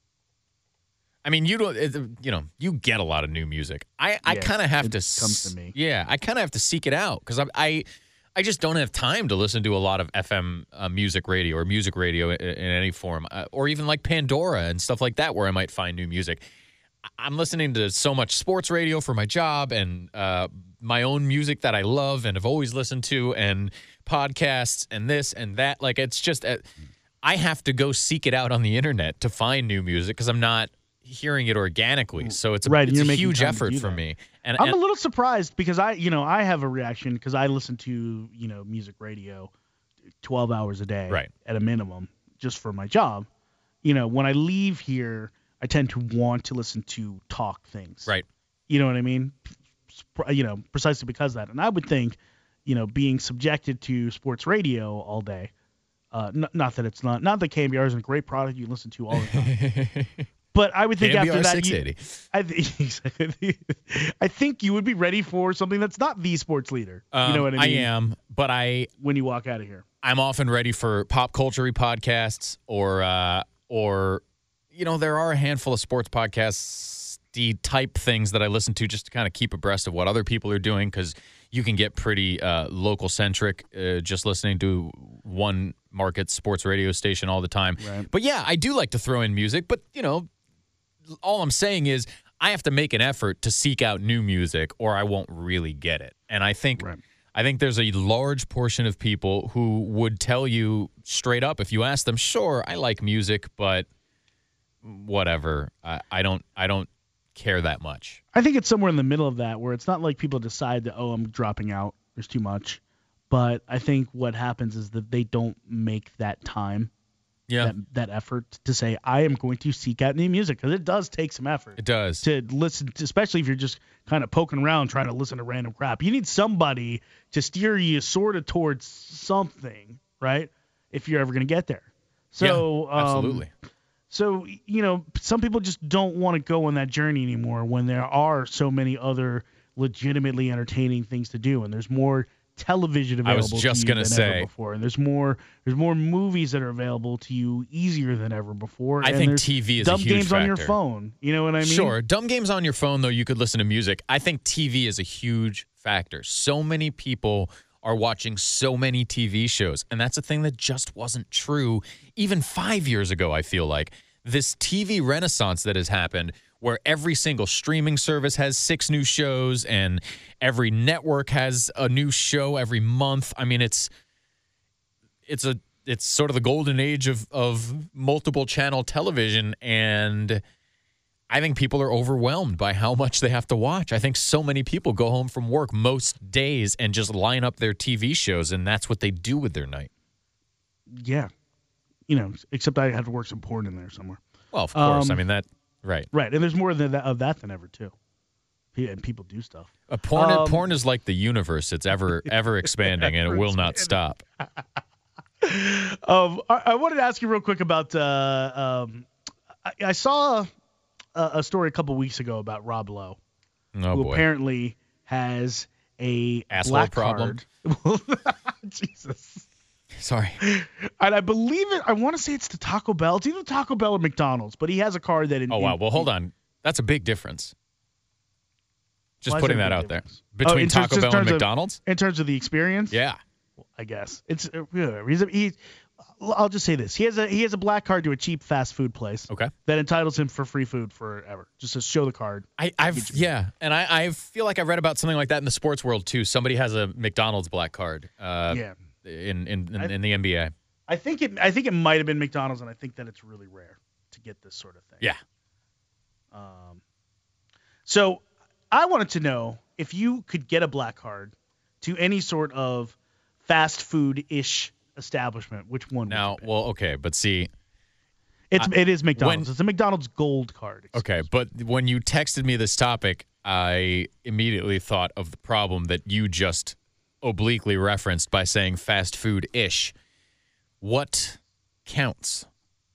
I mean, you don't it- you know, you get a lot of new music. I I Yeah, kind of have it to comes s- to me. Yeah, I kind of have to seek it out cuz I I I just don't have time to listen to a lot of F M uh, music radio or music radio in, in any form, uh, or even like Pandora and stuff like that, where I might find new music. I- I'm listening to so much sports radio for my job and uh, my own music that I love and have always listened to, and podcasts and this and that. Like, it's just, uh, I have to go seek it out on the internet to find new music because I'm not hearing it organically. So it's a, Right, it's you're a making huge time to effort do for that. me. And, I'm and a little surprised because I, you know, I have a reaction because I listen to, you know, music radio twelve hours a day Right. at a minimum just for my job. You know, when I leave here, I tend to want to listen to talk things. right. You know what I mean? P- You know, precisely because of that. And I would think, you know, being subjected to sports radio all day, uh, n- not that it's not, not that K M B R isn't a great product you listen to all the time. But I would think K M B R after that, you, six eighty. I, th- I think you would be ready for something that's not the sports leader. you know Um, what I mean? I am, but I When you walk out of here. I'm often ready for pop culture podcasts or uh, or you know, there are a handful of sports podcasts type things that I listen to just to kind of keep abreast of what other people are doing, because you can get pretty uh, local centric uh, just listening to one market sports radio station all the time. Right. But yeah, I do like to throw in music, but you know, all I'm saying is I have to make an effort to seek out new music or I won't really get it. And I think Right. I think there's a large portion of people who would tell you straight up if you ask them, sure, I like music, but whatever. I, I don't I don't care that much. I think it's somewhere in the middle of that where it's not like people decide that, oh, I'm dropping out. There's too much. But I think what happens is that they don't make that time. Yeah. that, that effort to say, I am going to seek out new music, because it does take some effort. It does. To listen, to, especially if you're just kind of poking around trying to listen to random crap. You need somebody to steer you sort of towards something, right? If you're ever going to get there. So, yeah, absolutely. Um, so, you know, some people just don't want to go on that journey anymore when there are so many other legitimately entertaining things to do, and there's more television available I was just to you gonna than say. ever before, and there's more there's more movies that are available to you easier than ever before. I and think there's T V is a dumb huge games on your factor. phone. You know what I mean? Sure. Dumb games on your phone, though, you could listen to music. I think T V is a huge factor. So many people are watching so many T V shows, and that's a thing that just wasn't true even five years ago, I feel like. This T V renaissance that has happened, where every single streaming service has six new shows and every network has a new show every month. I mean, it's it's a it's sort of the golden age of of multiple channel television, and I think people are overwhelmed by how much they have to watch. I think so many people go home from work most days and just line up their T V shows, and that's what they do with their night. Yeah. You know, except I have to work some porn in there somewhere. Well, of course. Um, I mean, that, right. Right, and there's more than that, of that than ever too. Pe- And people do stuff. A porn, Um, porn is like the universe. It's ever ever expanding, and it will not stop. Um, I, I wanted to ask you real quick about. Uh, um, I, I saw a, a story a couple weeks ago about Rob Lowe, Oh, who boy. apparently has a Asshole black problem? card. Jesus. Sorry. And I believe it. I want to say it's the Taco Bell. It's either Taco Bell or McDonald's, but he has a card that. In, Oh, wow. in- Well, hold on. That's a big difference. Just Why is putting there a that big out there. difference? Oh, Between in terms- Taco just in Bell and terms of- McDonald's? In terms of the experience, Yeah. I guess it's. Uh, yeah, he's, a, he, I'll just say this: he has a he has a black card to a cheap fast food place. Okay. That entitles him for free food forever. Just to show the card. I, I've yeah, and I, I feel like I read about something like that in the sports world too. Somebody has a McDonald's black card. Uh, Yeah. In in, in, I- in the N B A. I think it. I think it might have been McDonald's, and I think that it's really rare to get this sort of thing. Yeah. Um. So, I wanted to know if you could get a black card to any sort of fast food ish establishment. Which one? would Now, you pick? well, okay, but see, it's I- it is McDonald's. when- it's a McDonald's Gold card. okay, but when you texted me this topic, I immediately thought of the problem that you just obliquely referenced by saying fast food ish. What counts?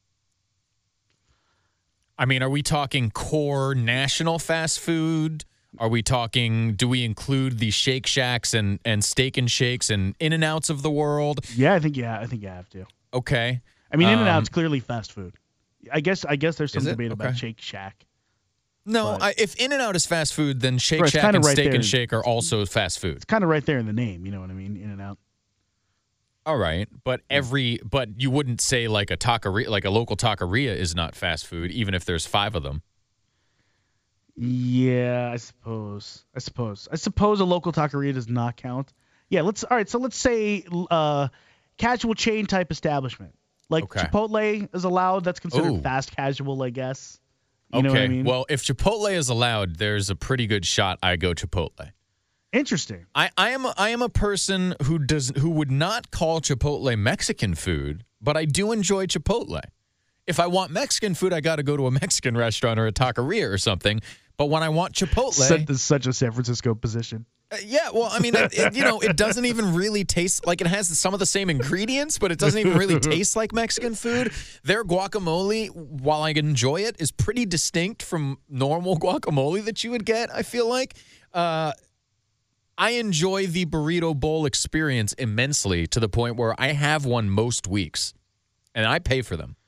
I mean, are we talking core national fast food? Are we talking, do we include the Shake Shacks and, and Steak and Shakes and In-N-Outs of the world? Yeah, I think yeah, I think you have to. Okay. I mean, Um, In-N-Out's clearly fast food. I guess I guess there's some Is it? debate about Okay. Shake Shack. No, But- I, if In-N-Out is fast food, then Shake Right, it's Shack kinda and right Steak there. and Shake are also fast food. It's kind of right there in the name. You know what I mean? In-N-Out. All right, but every but you wouldn't say like a taqueria, like a local taqueria is not fast food, even if there's five of them. Yeah, I suppose. I suppose. I suppose a local taqueria does not count. Yeah, let's. All right, so let's say uh, casual chain type establishment, like Okay. Chipotle is allowed. That's considered Ooh. fast casual, I guess. You okay, know what I mean? well, if Chipotle is allowed, there's a pretty good shot I go Chipotle. Interesting. I, I am I am a person who does who would not call Chipotle Mexican food, but I do enjoy Chipotle. If I want Mexican food, I got to go to a Mexican restaurant or a taqueria or something. But when I want Chipotle, Such, this is such a San Francisco position. Uh, yeah, well, I mean, it, it, you know, it doesn't even really taste like it has some of the same ingredients, but it doesn't even really taste like Mexican food. Their guacamole, while I enjoy it, is pretty distinct from normal guacamole that you would get, I feel like. Uh, I enjoy the burrito bowl experience immensely to the point where I have one most weeks, and I pay for them.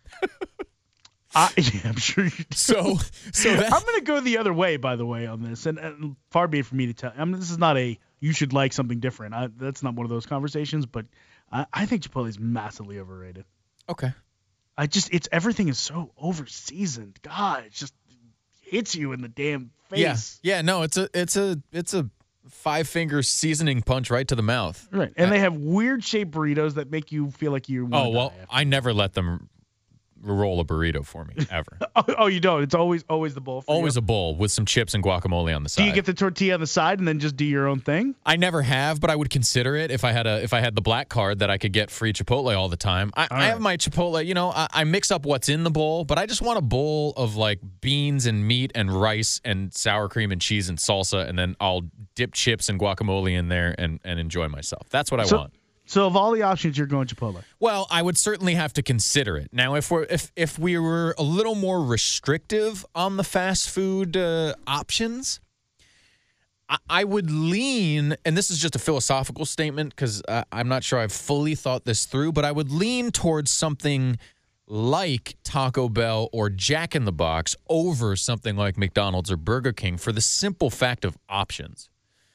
I, yeah, I'm sure you do. So, so that, I'm going to go the other way, by the way, on this, and, and far be it for me to tell. I mean, this is not a you should like something different. I, that's not one of those conversations, but I, I think Chipotle is massively overrated. okay. I just, it's everything is so over seasoned. God, it just hits you in the damn face. Yeah, yeah, no, it's a, it's a, it's a five finger seasoning punch right to the mouth. Right, and they have weird shaped burritos that make you feel like you. Oh wanna well, die after. I never let them roll a burrito for me ever. Oh, oh, you don't. It's always always the bowl. For Always you. a bowl with some chips and guacamole on the side. Do you get the tortilla on the side and then just do your own thing? I never have, but I would consider it if I had a if I had the black card that I could get free Chipotle all the time. I, I right. have my Chipotle, you know, I, I mix up what's in the bowl, but I just want a bowl of like beans and meat and rice and sour cream and cheese and salsa, and then I'll dip chips and guacamole in there and, and enjoy myself. That's what I So- want. So of all the options, you're going Chipotle. Well, I would certainly have to consider it. Now, if we're if if we were a little more restrictive on the fast food uh, options, I, I would lean, and this is just a philosophical statement because uh, I'm not sure I've fully thought this through, but I would lean towards something like Taco Bell or Jack in the Box over something like McDonald's or Burger King for the simple fact of options.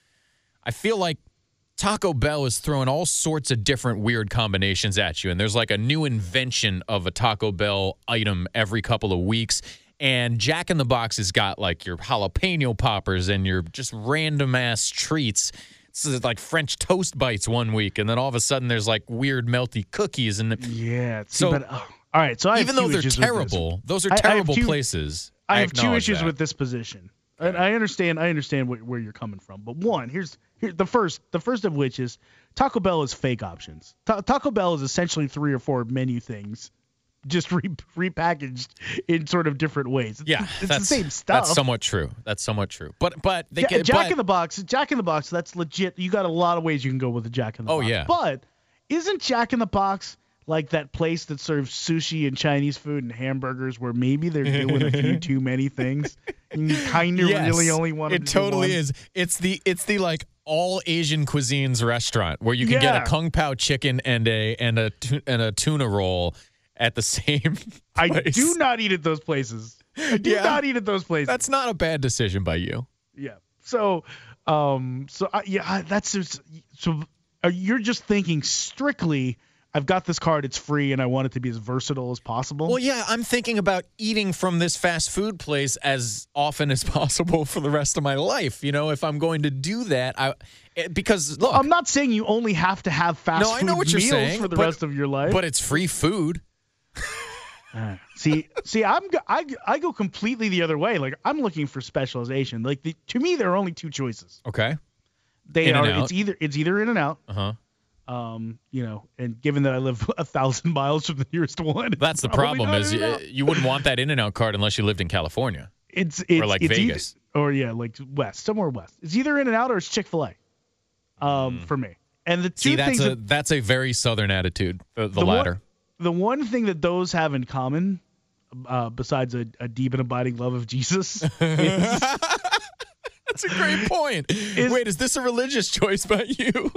I feel like Taco Bell is throwing all sorts of different weird combinations at you, and there's like a new invention of a Taco Bell item every couple of weeks. And Jack in the Box has got like your jalapeno poppers and your just random ass treats. It's like French toast bites one week, and then all of a sudden there's like weird melty cookies. And Yeah. See, So- but, oh, all right. So I have even though two they're issues with this. terrible, those are I- I have terrible two- places. I have two acknowledge issues that. with this position. And I understand. I understand where, where you're coming from. But one, here's here the first. The first of which is Taco Bell is fake options. Ta- Taco Bell is essentially three or four menu things, just re- repackaged in sort of different ways. It's, Yeah, it's that's the same stuff. That's somewhat true. That's somewhat true. But but they Ja- get Jack but, in the Box. Jack in the Box. That's legit. You got a lot of ways you can go with the Jack in the Oh, Box. yeah. But isn't Jack in the Box like that place that serves sushi and Chinese food and hamburgers where maybe they're doing a few too many things? And you kind of Yes, really only want to it do totally one? is. It's the it's the like all Asian cuisines restaurant where you can get Yeah. a kung pao chicken and a and a tu- and a tuna roll at the same I place. do not eat at those places. I do Yeah. not eat at those places. That's not a bad decision by you. yeah. So, um, so I, yeah, I, that's just, so. Uh, you're just thinking strictly. I've got this card. It's free, and I want it to be as versatile as possible. Well, yeah, I'm thinking about eating from this fast food place as often as possible for the rest of my life. You know, if I'm going to do that, I it- because look, I'm not saying you only have to have fast No, I food know what you're meals saying, for the but- rest of your life. but it's free food. see, see, I'm go- I, I go completely the other way. Like I'm looking for specialization. Like the, to me, there are only two choices. Okay. They In are. and out. It's either it's either In and Out. Uh huh. Um, you know, and given that I live a thousand miles from the nearest one, it's That's the probably problem not is you, In-N-Out. you wouldn't want that In-N-Out card unless you lived in California. It's it's like it's Vegas. either, or yeah, like west, somewhere west. It's either In and Out or it's Chick Fil A, um, for me. And the two Mm. See, that's things a that, that's a very southern attitude. The, the, the latter. One, the one thing that those have in common, uh, besides a, a deep and abiding love of Jesus, is, That's a great point. Wait, is this a religious choice by you?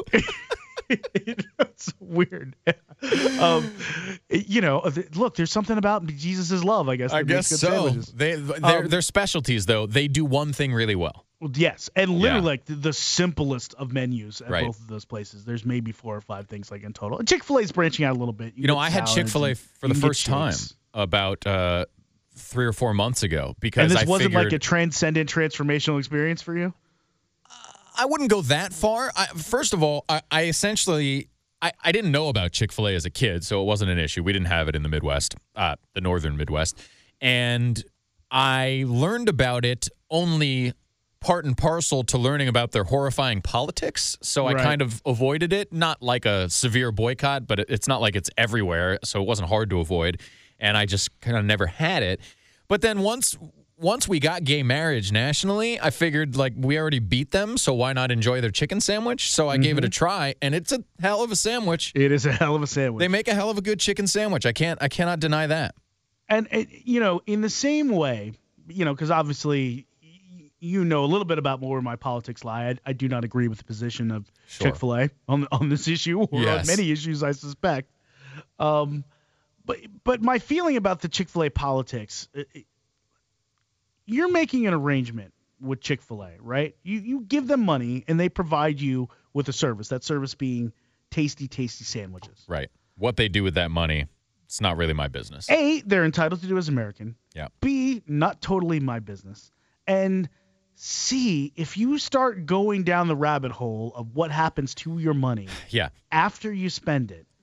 it's weird. um, you know, th- look, there's something about Jesus' love, I guess. I that makes guess good so. sandwiches. They their Um, their specialties though, they do one thing really well. Yes, and literally Yeah. like the, the simplest of menus at Right. both of those places. There's maybe four or five things like in total. Chick Fil A's branching out a little bit. You know, get I had salads Chick-fil-A and for you the can get first time shakes. about uh, three or four months ago because And this I wasn't figured like a transcendent transformational experience for you. I wouldn't go that far. I, first of all, I, I essentially I, I didn't know about Chick-fil-A as a kid, so it wasn't an issue. We didn't have it in the Midwest, uh, the northern Midwest. And I learned about it only part and parcel to learning about their horrifying politics. So I Right. kind of avoided it, not like a severe boycott, but it, it's not like it's everywhere, so it wasn't hard to avoid. And I just kind of never had it. But then once once we got gay marriage nationally, I figured like we already beat them, so why not enjoy their chicken sandwich? So I gave it a try, and it's a hell of a sandwich. It is a hell of a sandwich. They make a hell of a good chicken sandwich. I can't I cannot deny that. And, and you know, in the same way, you know, because obviously y- you know a little bit about where my politics lie. I, I do not agree with the position of Sure. Chick-fil-A on on this issue or Yes. on many issues, I suspect. Um, but but my feeling about the Chick-fil-A politics, it, it- you're making an arrangement with Chick-fil-A, right? You you give them money and they provide you with a service. That service being tasty, tasty sandwiches. Right. What they do with that money, it's not really my business. A, they're entitled to do as American. Yeah. B, not totally my business. And C, if you start going down the rabbit hole of what happens to your money Yeah. after you spend it,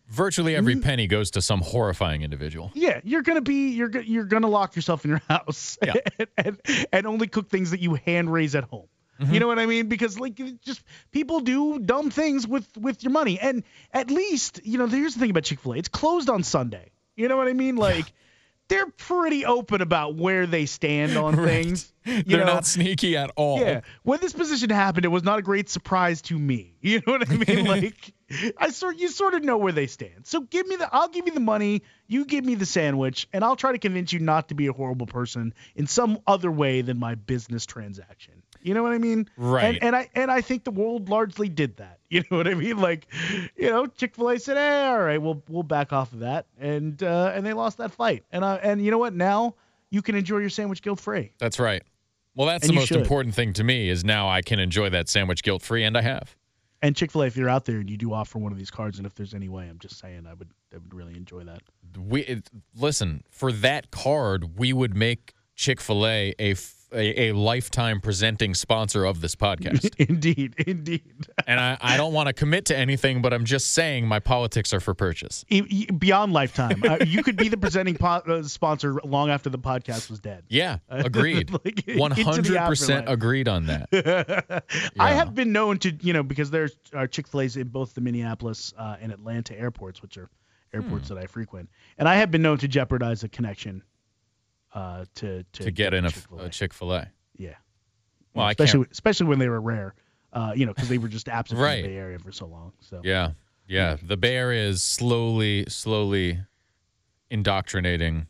Virtually every penny goes to some horrifying individual. Yeah, you're gonna be you're go- you're gonna lock yourself in your house Yeah. and, and and only cook things that you hand raise at home. Mm-hmm. You know what I mean? Because like it just people do dumb things with with your money, and at least you know here's the thing about Chick-fil-A: it's closed on Sunday. You know what I mean? Like they're pretty open about where they stand on Right. things. You They're know? not sneaky at all. Yeah. When this position happened, it was not a great surprise to me. You know what I mean? Like, I sort you sort of know where they stand. So give me the, I'll give you the money. You give me the sandwich, and I'll try to convince you not to be a horrible person in some other way than my business transaction. You know what I mean? Right. And, and I and I think the world largely did that. You know what I mean? Like, you know, Chick-fil-A said, "Hey, all right, we'll we'll back off of that," and uh, and they lost that fight. And uh, and you know what? Now you can enjoy your sandwich guilt free. That's right. Well, that's And the you most should. important thing to me is now I can enjoy that sandwich guilt-free, and I have. And Chick-fil-A, if you're out there and you do offer one of these cards, and if there's any way, I'm just saying I would I would really enjoy that. We it, listen, for that card, we would make Chick-fil-A a, f- a, a lifetime presenting sponsor of this podcast. Indeed, indeed. And I, I don't want to commit to anything, but I'm just saying my politics are for purchase. E- e- Beyond lifetime, uh, you could be the presenting po- uh, sponsor long after the podcast was dead. Yeah, agreed. Like, into the one hundred percent afterlife. agreed on that. I Yeah. have been known to, you know, because there's uh, Chick-fil-A's in both the Minneapolis uh, and Atlanta airports, which are airports Hmm. that I frequent, and I have been known to jeopardize a connection uh, to, to To get in a, Chick-fil-A. a Chick-fil-A. Yeah. Well, I especially can't. especially when they were rare, uh, you know, because they were just absent Right. from the Bay Area for so long. So Yeah, yeah. The Bay Area is slowly, slowly indoctrinating.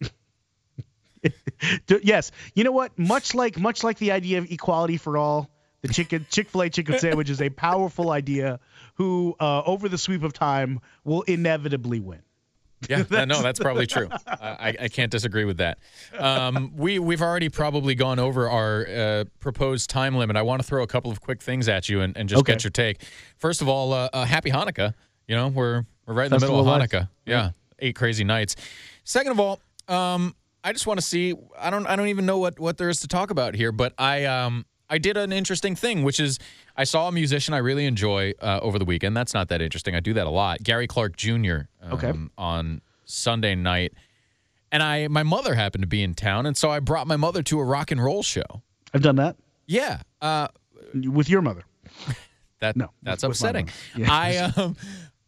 D- yes, you know what? Much like much like the idea of equality for all, the chicken Chick-fil-A chicken sandwich is a powerful idea. Who uh, over the sweep of time will inevitably win. Yeah, no, that's probably true. I, I can't disagree with that. Um, we we've already probably gone over our uh, proposed time limit. I want to throw a couple of quick things at you and, and just Okay. get your take. First of all, uh, uh, happy Hanukkah. You know, we're we're right in the Festival middle of of Hanukkah. Lights. Yeah, eight crazy nights. Second of all, um, I just want to see. I don't I don't even know what what there is to talk about here, but I um I did an interesting thing, which is I saw a musician I really enjoy uh, over the weekend. That's not that interesting. I do that a lot. Gary Clark Junior Um, Okay. on Sunday night, and I my mother happened to be in town, and so I brought my mother to a rock and roll show. I've done that Yeah, uh, with your mother. that No, that's with- with my upsetting. mother. Yeah. I um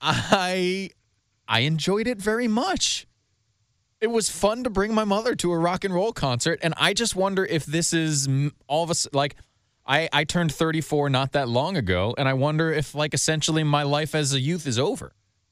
I I enjoyed it very much. It was fun to bring my mother to a rock and roll concert, and I just wonder if this is mm, all of us like. I, I turned thirty-four not that long ago, and I wonder if, like, essentially my life as a youth is over.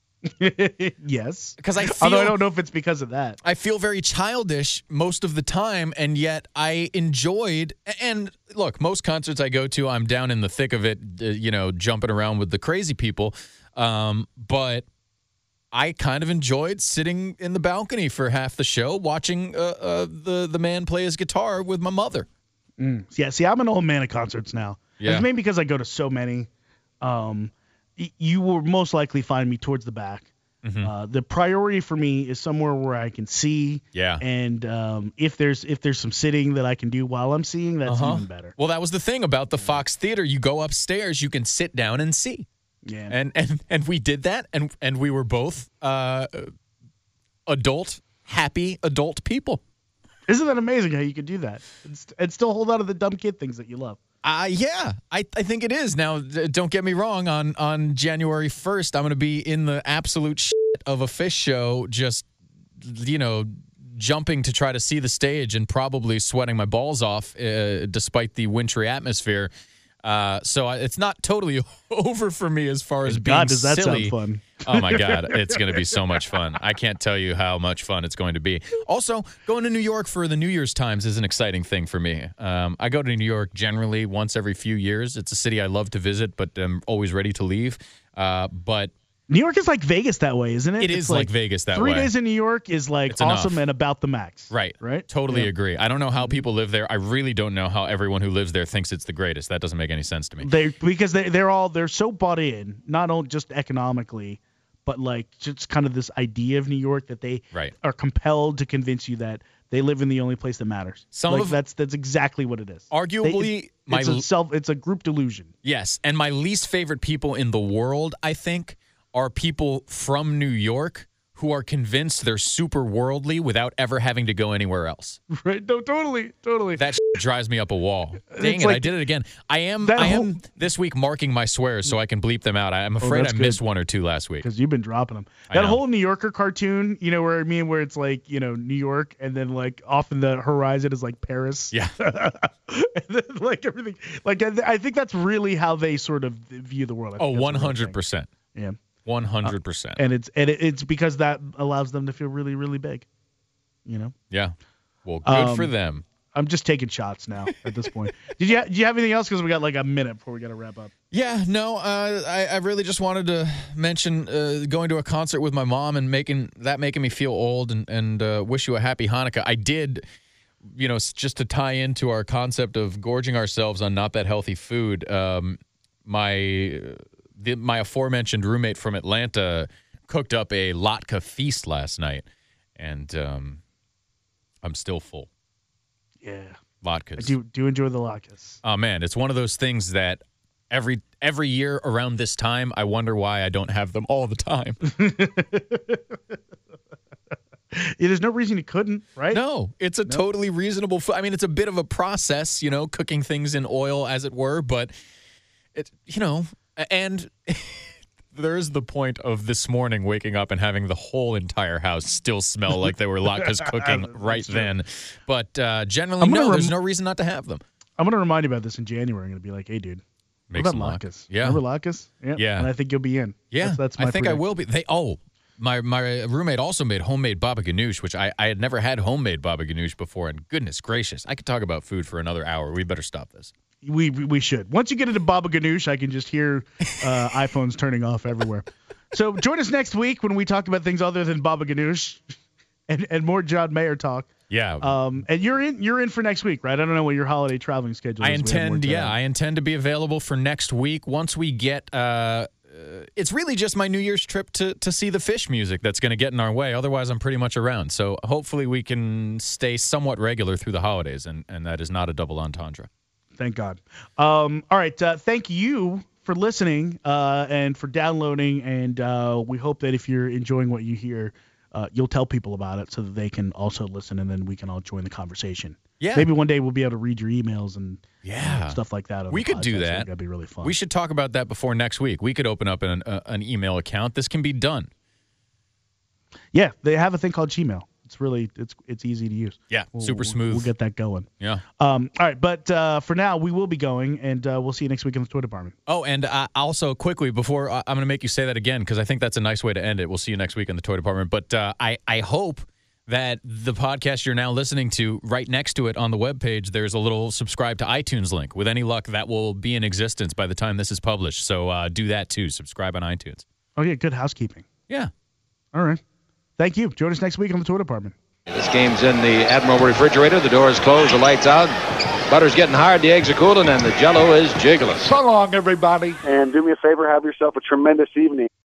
Yes, Because I feel, although I don't know if it's because of that. I feel very childish most of the time, and yet I enjoyed. And look, most concerts I go to, I'm down in the thick of it, uh, you know, jumping around with the crazy people. Um, but I kind of enjoyed sitting in the balcony for half the show, watching uh, uh, the the man play his guitar with my mother. Yeah, see, I'm an old man at concerts now. Yeah. It's maybe because I go to so many. Um, y- you will most likely find me towards the back. Mm-hmm. Uh, the priority for me is somewhere where I can see. Yeah. And um, if there's if there's some sitting that I can do while I'm seeing, that's Uh-huh. even better. Well, that was the thing about the Fox Theater. You go upstairs, you can sit down and see. Yeah. And and and we did that, and and we were both uh, adult, happy adult people. Isn't that amazing how you could do that and, st- and still hold on to the dumb kid things that you love? Uh, yeah, I, I think it is. Now, d- don't get me wrong. On on January first, I'm going to be in the absolute shit of a Fish show, just, you know, jumping to try to see the stage and probably sweating my balls off uh, despite the wintry atmosphere. Uh, so I, it's not totally over for me as far as being God, does that silly. sound fun? Oh my God, it's going to be so much fun. I can't tell you how much fun it's going to be. Also, going to New York for the New Year's Times is an exciting thing for me. Um, I go to New York generally once every few years. It's a city I love to visit, but I'm always ready to leave. Uh, but New York is like Vegas that way, isn't it? It It's is like Vegas that three way. days in New York is like It's awesome enough. and about the max. right, Right. totally Yeah. agree. I don't know how people live there. I really don't know how everyone who lives there thinks it's the greatest. That doesn't make any sense to me. They because they they're all they're so bought in, not only just economically, but like just kind of this idea of New York that they Right. are compelled to convince you that they live in the only place that matters. Some like of- that's that's exactly what it is. Arguably, They- it- my it's a self it's a group delusion. Yes, and my least favorite people in the world, I think, are people from New York who are convinced they're super worldly without ever having to go anywhere else. Right? No, totally, totally. That shit drives me up a wall. Dang It's it, like- I did it again. I am That I am whole- this week marking my swears so I can bleep them out. I, I'm afraid I that's good. missed one or two last week. Because you've been dropping them. I That know. whole New Yorker cartoon, you know, where I mean, where it's like, you know, New York, and then like off in the horizon is like Paris. Yeah. And then, like everything, like I, I think that's really how they sort of view the world. I Oh, think that's the real one hundred percent. thing. Yeah. one hundred percent. And it's and it, it's because that allows them to feel really, really big. You know. Yeah. Well, good for Um, them. I'm just taking shots now at this point. Did you ha- did you have anything else? Because we got like a minute before we got to wrap up. Yeah, no, uh, I, I really just wanted to mention uh, going to a concert with my mom and making that making me feel old and, and uh, wish you a happy Hanukkah. I did, you know, s- just to tie into our concept of gorging ourselves on not that healthy food. Um, my the, my aforementioned roommate from Atlanta cooked up a latke feast last night, and um, I'm still full. Yeah. Latkes. I do do enjoy the latkes. Oh man, it's one of those things that every every year around this time, I wonder why I don't have them all the time. Yeah, there's no reason you couldn't, right? No, it's a totally reasonable. F- I mean, it's a bit of a process, you know, cooking things in oil, as it were, but it, you know, and there's the point of this morning waking up and having the whole entire house still smell like they were latkes cooking right true. then. But uh, generally, I'm gonna no, there's rem- no reason not to have them. I'm gonna remind you about this in January. I'm gonna be like, hey, dude, Make what some about latkes. latkes? Yeah. Remember latkes? Yeah. Yeah. And I think you'll be in. Yeah, That's, that's my I think I prediction. will be. They oh, my my roommate also made homemade baba ganoush, which I, I had never had homemade baba ganoush before. And goodness gracious, I could talk about food for another hour. We better stop this. We we should. Once you get into Baba Ganoush, I can just hear uh, iPhones turning off everywhere. So join us next week when we talk about things other than Baba Ganoush and, and more John Mayer talk. Yeah, Um, and you're in you're in for next week, right? I don't know what your holiday traveling schedule is. I We have more intend. time. Yeah, I intend to be available for next week once we get. Uh, uh, it's really just my New Year's trip to to see the Fish music that's going to get in our way. Otherwise, I'm pretty much around. So hopefully, we can stay somewhat regular through the holidays, and and that is not a double entendre. Thank God. Um, all right. Uh, thank you for listening uh, and for downloading. And uh, we hope that if you're enjoying what you hear, uh, you'll tell people about it so that they can also listen, and then we can all join the conversation. Yeah. Maybe one day we'll be able to read your emails and Yeah. uh, stuff like that. on We the could do podcast. I that. think That'd be really fun. We should talk about that before next week. We could open up an uh, an email account. This can be done. Yeah, they have a thing called Gmail. It's really it's it's easy to use. Yeah, We'll- super we'll- smooth. We'll get that going. Yeah. Um, all right, but uh, for now, we will be going, and uh, we'll see you next week in the toy department. Oh, and uh, also quickly before uh, I'm going to make you say that again because I think that's a nice way to end it. We'll see you next week in the toy department. But uh, I I hope that the podcast you're now listening to, right next to it on the webpage, there's a little subscribe to iTunes link. With any luck, that will be in existence by the time this is published. So uh, do that too. Subscribe on iTunes. Oh yeah, good housekeeping. Yeah. All right, thank you. Join us next week on the toy department. This game's in the Admiral refrigerator. The door's closed, the light's out. Butter's getting hard, the eggs are cooling, and the Jell-O is jiggling. So long, everybody. And do me a favor, have yourself a tremendous evening.